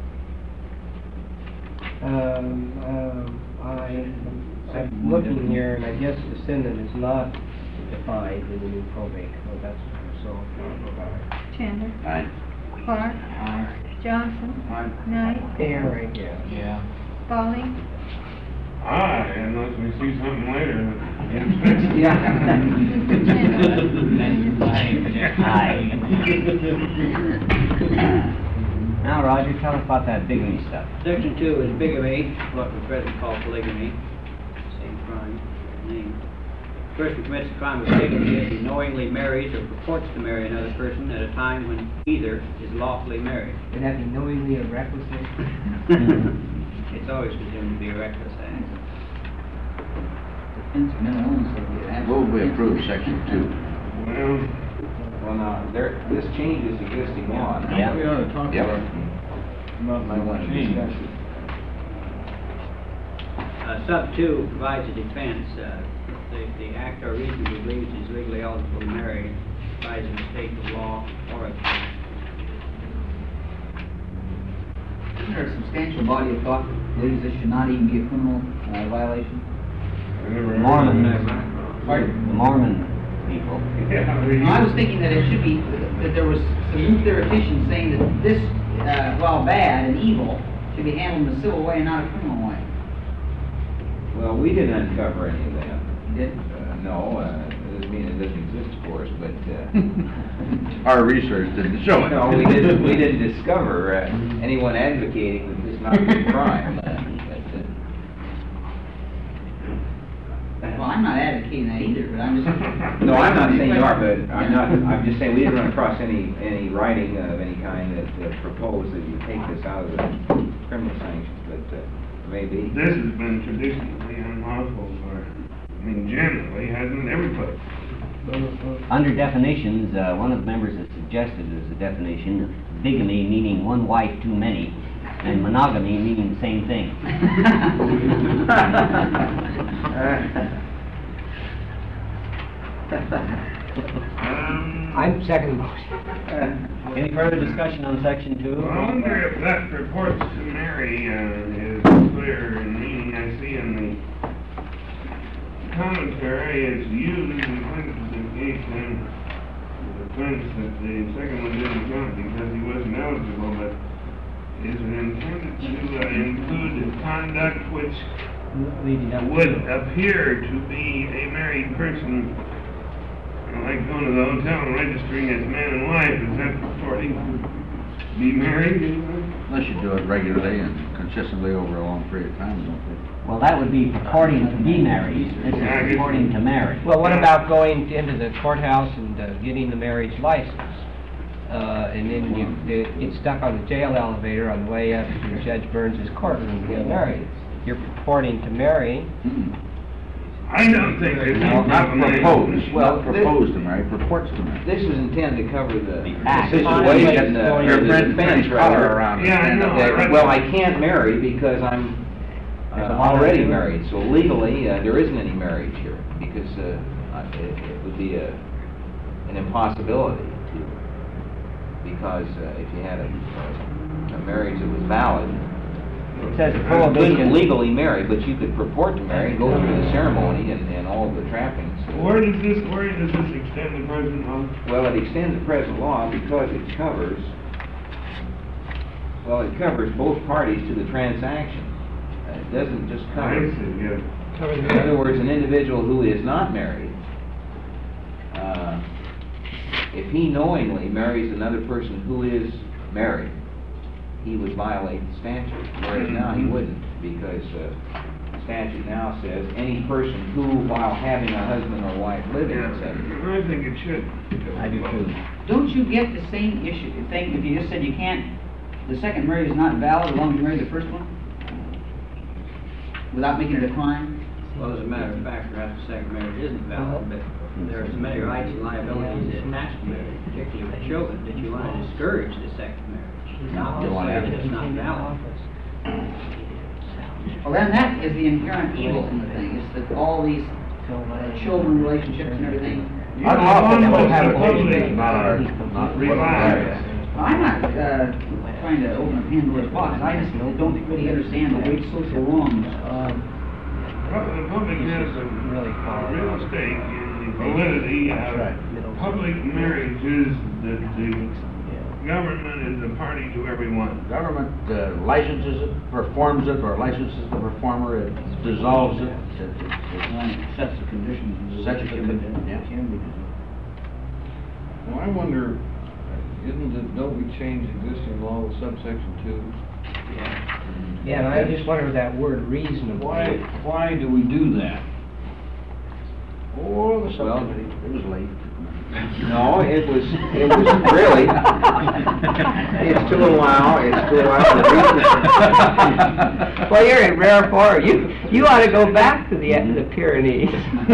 Um, um, I, I'm looking here, and I guess descendant is not defined in the new probate code, that's, so, I'll go back. Chandler. Aye. Clark. Johnson. Knight. Yeah, right, yeah. Yeah. Spalding. Aye, unless we see something later that gets fixed. Aye. Now, Roger, tell us about that bigamy stuff. Section two is bigamy, what we presently call polygamy, same crime, name. person commits a crime of bigamy if he knowingly marries or purports to marry another person at a time when either is lawfully married. Would that be knowingly a reckless act? It's always presumed to be a reckless act. Defense of mental illness would be an Will we absolute- approve section two? Well, Well, now, there, this changes existing law. Now, Yeah. We ought to talk Yep. about, about Might want the to change. discuss it. Uh, sub two provides a defense, uh, the, the act or reasonably believes is legally eligible to marry, provides a mistake of law or of fact. Isn't there a substantial body of thought that believes this should not even be a criminal uh, violation? I never heard Mormon, of Pardon? the Mormon people. that. Yeah, we- No, I was thinking that it should be, that there was some nuclear petition saying that this, uh, while bad and evil, should be handled in a civil way and not a criminal way. Well, we didn't uncover any of that. Did? Uh, no, uh, it doesn't mean it doesn't exist, of course, but, uh, Our research didn't show it. no, we didn't, we didn't discover, uh, anyone advocating that this not be a crime. uh, but, Well, I'm not advocating that either, but I'm just. uh, No, I'm not saying you are, but I'm not, I'm just saying we didn't run across any, any writing of any kind that uh, proposed that you take this out of the criminal sanctions, but, uh, maybe. This has been traditionally unlawful for, I mean, generally, hasn't it, every place? Under definitions, uh, one of the members has suggested as a definition, bigamy meaning one wife too many, and monogamy meaning the same thing. Um, I'm second the motion. Any further discussion on section two? Well, I wonder if that purports to marry, uh, is clear in meaning. I see in the commentary it's used in Clinton's case and the defense that the second one didn't count because he wasn't eligible, but is it intended to uh, include conduct which would appear to be a married person, like going to the hotel and registering as man and wife? Is that purporting to be married? Unless you do it regularly and consistently over a long period of time, don't they? Well, that would be purporting to be married. This is Yeah, I guess- purporting to marry. Well, what about going into the courthouse and uh, getting the marriage license? Uh, and then you uh, get stuck on the jail elevator on the way up to Judge Burns' courtroom to get married. You're purporting to marry. I don't think there's No, any not problem. proposed, Well, not proposed to marry, purports to marry. This is intended to cover the The the act. situation, uh, Your or the friend defense, French collar rather. around. Yeah, I know. that, well, I can't marry because I'm uh, There's a lot of already doing. married, so legally, uh, there isn't any marriage here, because uh, I- it it would be a, an impossibility to, because uh, if you had a, a marriage that was valid, It says a you couldn't prohibition. legally marry, but you could purport to marry, and go through the ceremony and, and all the trappings. Where does this, where does this extend the present law? Well, it extends the present law because it covers, well, it covers both parties to the transaction. Uh, It doesn't just I cover, see, yeah. in other words, an individual who is not married, uh, if he knowingly marries another person who is married, he would violate the statute, whereas now he wouldn't, because uh, the statute now says any person who, while having a husband or wife living, et cetera. Yeah, I think it should. I do too. Don't you get the same issue, thing, if you just said you can't, the second marriage is not valid as long as you married the first one? Without making it a crime? Well, as a matter of fact, perhaps the second marriage isn't valid, but there are so many rights and liabilities attached to marriage, particularly with children, that you want to discourage the second marriage. Not to You wanna say have- that it's not valid. Well, then that is the inherent evil in the thing, is that all these uh, children relationships and everything. Unlawful Unlawful cohabitation is not our, not legal. Relax. I'm not, uh, trying to open a Pandora's box, I just don't really understand the great social wrongs of, Well, the public has a real stake in the validity of public marriages that the government is a party to every one. Government uh, licenses it, performs it, or licenses the performer, it dissolves it, it, it- it sets the conditions. sets the condition, yeah. Well, I wonder, isn't it, don't we change existing law with subsection two? Yeah, and I just wonder if that word reasonable. Why, why do we do that? Oh, the Well- subcommittee, it was late. No, it was, it was really, it's to allow, it's to allow the Well, you're in rare form. You, you ought to go back to the, the Pyrenees.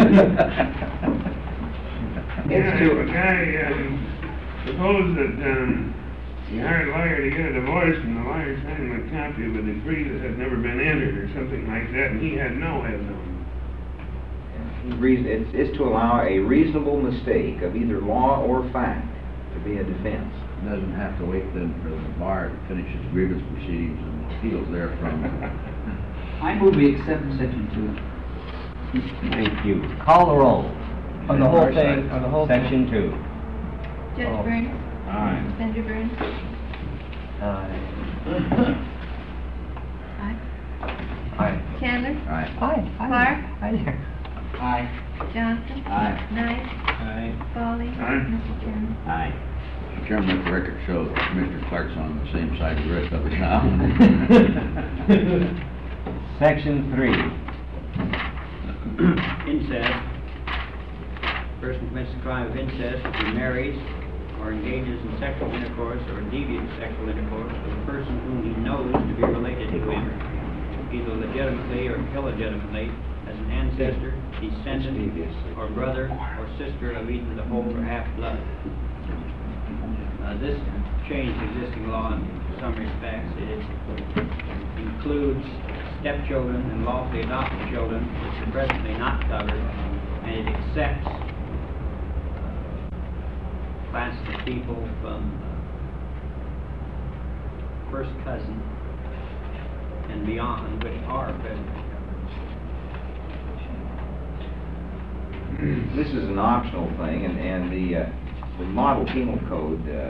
Yeah, It's if a to, guy, um, suppose that, um, you hired a lawyer to get a divorce, and the lawyer sent him a copy of a decree that had never been entered, or something like that, and he had no, had no. reason, it's, it's to allow a reasonable mistake of either law or fact to be a defense. Doesn't have to wait then for the bar to finish its grievance proceedings and appeals therefrom. I move we accept section two. Thank you. Call the roll. On the whole thing, on the whole thing. Section two. Judge Oh. Burns, Aye. Senator Burns, Aye. aye. Aye. Chandler, Aye. Aye. Clark, Aye there. Aye. Johnson, Aye. Knight, Aye. Foley, Aye. Mister Chairman. Aye. Mister Chairman, let the record show that Commissioner Clark's on the same side as the rest of us now. Section three. Incest. Person commits the crime of incest if he marries or engages in sexual intercourse or deviant sexual intercourse with a person whom he knows to be related to him, either legitimately or illegitimately, as an ancestor, descendant, or brother or sister of either the whole or half blood. Uh, this changed existing law in some respects. It includes stepchildren and lawfully adopted children, which are presently not covered, and it accepts uh, classes of people from uh, first cousin and beyond, which are presently covered. This is an optional thing, and, and the, uh, the model penal code, uh,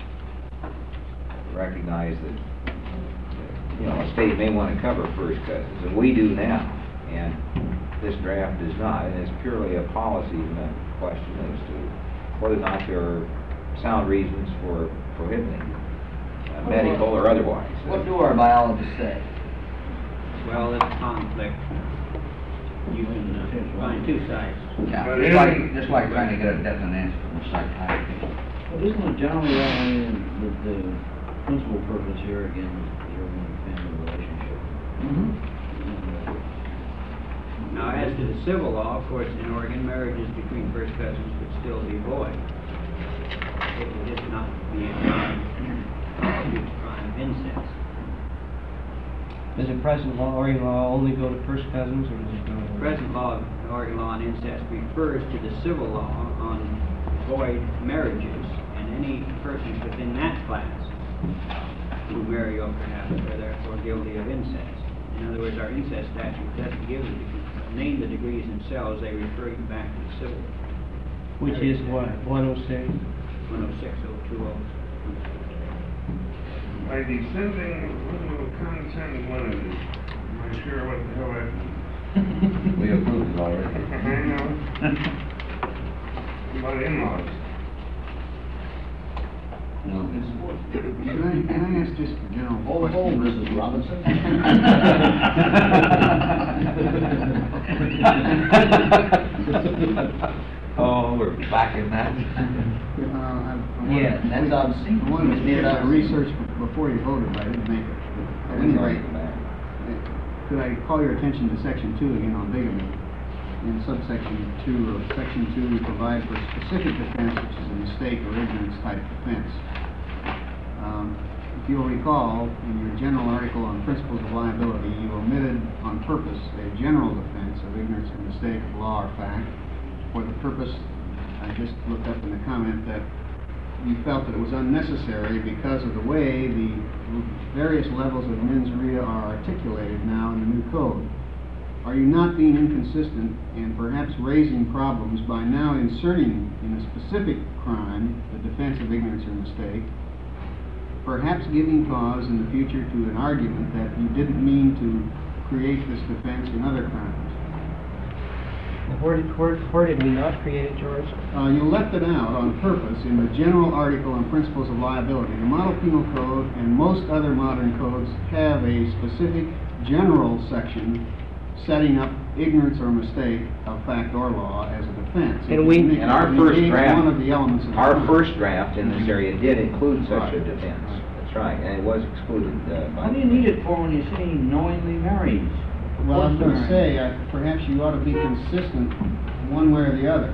recognize that, you know, a state may want to cover first cousins, and we do now, and this draft does not, and it's purely a policy uh, question as to whether or not there are sound reasons for prohibiting, uh, medical or otherwise. What do our biologists say? Well, there's a conflict. You can uh, find two sides. Yeah, But just like, isn't- just like trying to get a definite answer from a psychiatrist. Well, isn't it generally that way that the principal purpose here, again, is the urban family relationship? Now, as to the civil law, of course, in Oregon, marriages between first cousins would still be void. It would just not be a crime, a huge crime of incest. Does the present law, Oregon law, only go to first cousins, or does it go to? The present law, of Oregon law on incest, refers to the civil law on void marriages, and any persons within that class who marry over half are therefore guilty of incest. In other words, our incest statute doesn't give the degree, name the degrees themselves, they refer you back to the civil. Which is what, one oh six? one oh six oh two oh. By descending, what will consent one of these? I'm not sure what the hell that means. We approved it already. I know. About in-laws. No, it's. Can I, can I ask just a general Hold, hold, Missus Robinson. Oh, we're back in that. Uh, I- I Yeah, wanted- that's obscene. I wanted to do that research before you voted, but I didn't make it. At any rate, could I call your attention to section two again on bigamy? In subsection two of section two, we provide for specific defense, which is a mistake or ignorance type defense. Um, If you'll recall, in your general article on principles of liability, you omitted on purpose a general defense of ignorance or mistake of law or fact, for the purpose, I just looked up in the comment, that you felt that it was unnecessary because of the way the various levels of mens rea are articulated now in the new code. Are you not being inconsistent and perhaps raising problems by now inserting in a specific crime the defense of ignorance or mistake, perhaps giving cause in the future to an argument that you didn't mean to create this defense in other crimes? Where did, where, where did we not create it, George? Uh, you left it out on purpose in the general article on principles of liability. The Model Penal Code and most other modern codes have a specific general section setting up ignorance or mistake of fact or law as a defense. And we- It And our negate first one draft, of the elements of the our crime. first draft in this area did include such a Right. defense. That's right, and it was excluded uh, by... What do you need it for when you say knowingly marries? Well, I was Forced gonna marriage. say, uh, perhaps you ought to be consistent one way or the other.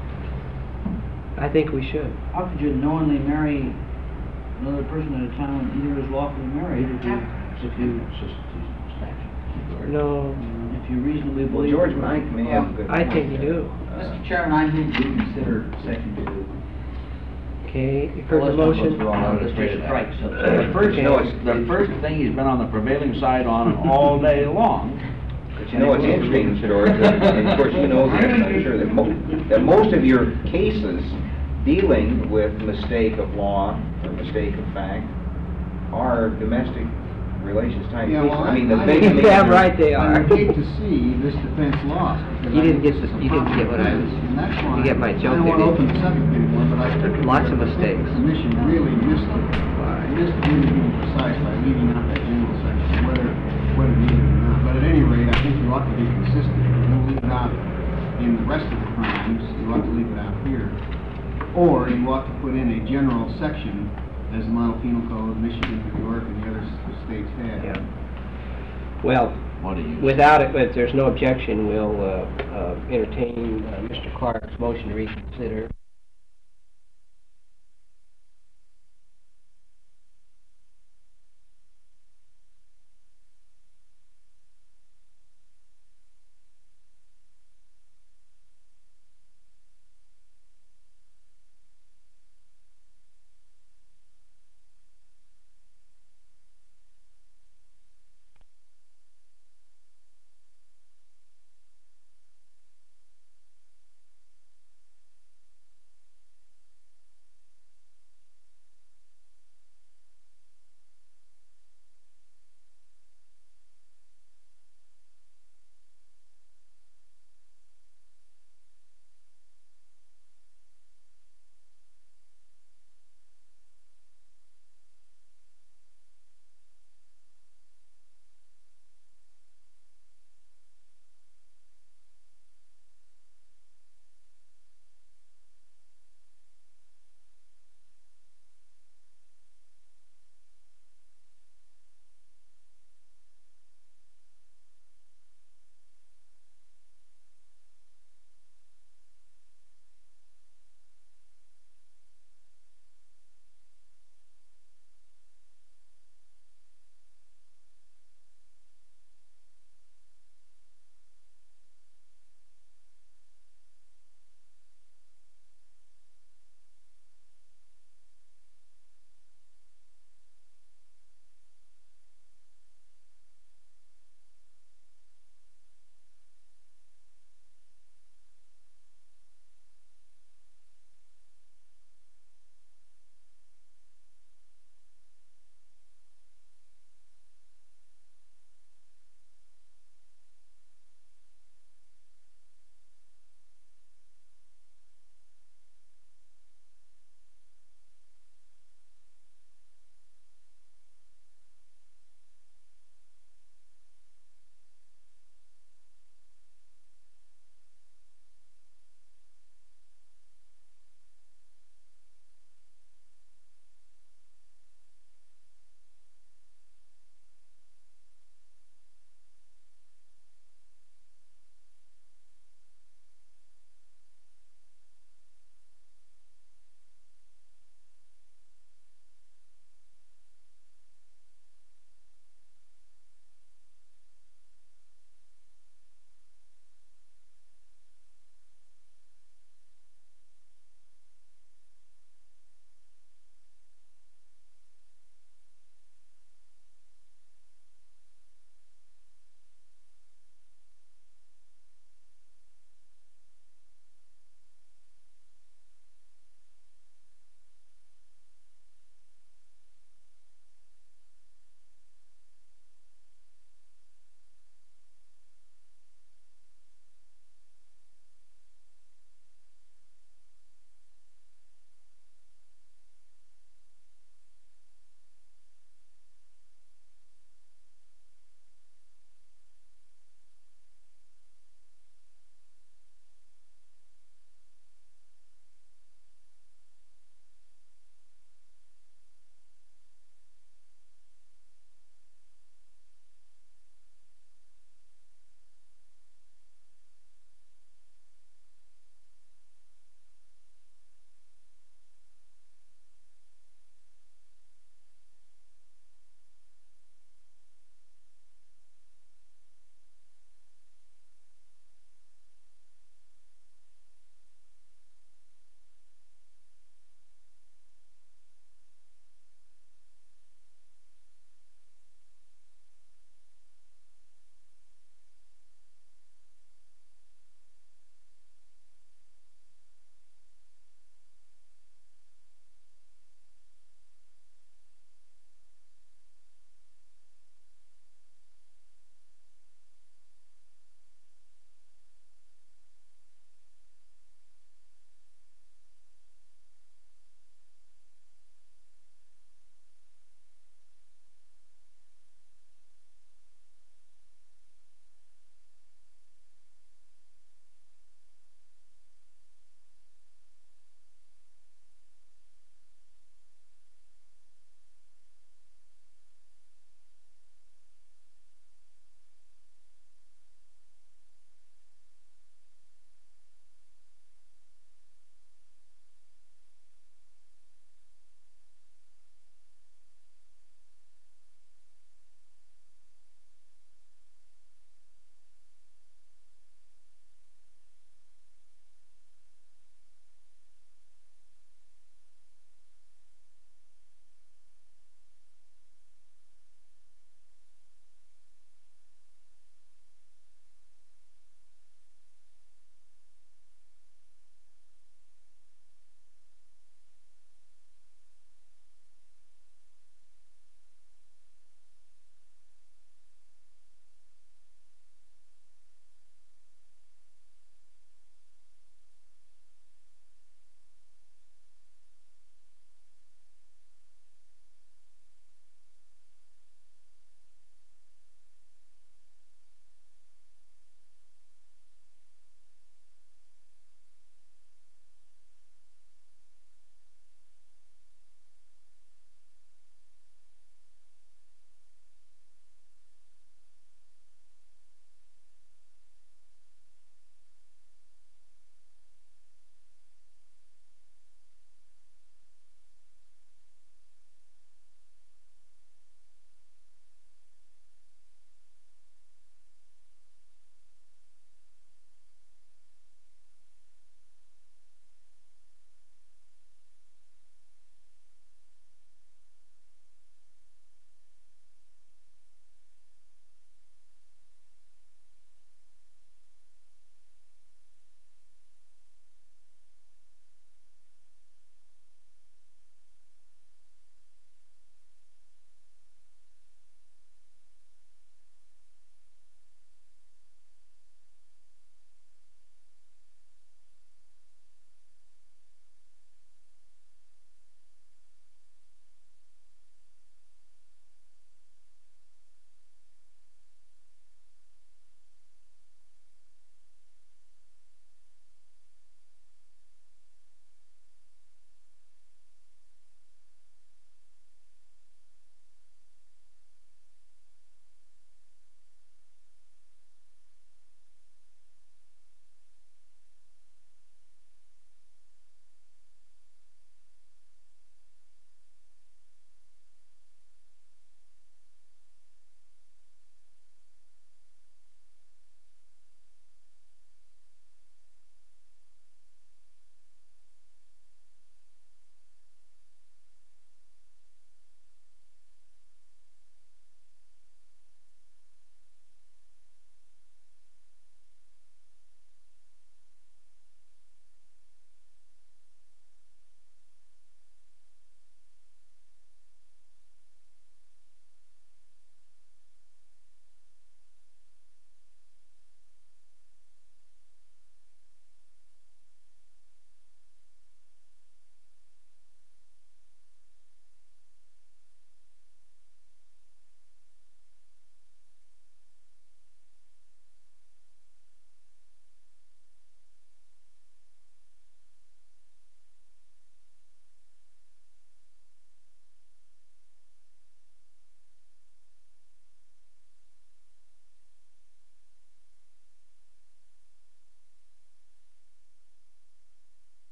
I think we should. How could you knowingly marry another person at a time when either is lawfully married if you, if you, It's just, it's statute. No, if you reasonably Well, believe? George Mike may have a good I point think you there. do. Uh, Mister Chairman, I move we consider section two. Okay, you've heard the Let's not go motion. through all that. Let's just strike subsection. The first, Okay. no, it's, the first thing he's been on the prevailing side on all day long. But you know what's interesting, George, and and of course you know this, I'm sure, that mo- that most of your cases dealing with mistake of law or mistake of fact are domestic relations type Yeah, cases. well, I mean, the I- I- bigamy... Damn right they I are. would hate to see this defense lost. because You I didn't think get this the- is a you didn't get what I proper was- defense, and that's you why get my joke, I don't want to didn't open you? the subject anymore, but I think. Lots of I think mistakes. The commission really missed it, missed being being precise by leaving out that general section, whether, whether needed or not. But at any rate, I think you ought to be consistent. If you don't leave it out in the rest of the crimes, you ought to leave it out here. Or you ought to put in a general section, as the Model Penal Code, Michigan, New York, and the other s- states have. Yeah. Well, What do you? without it, if there's no objection, we'll uh, uh, entertain uh, Mister Clark's motion to reconsider.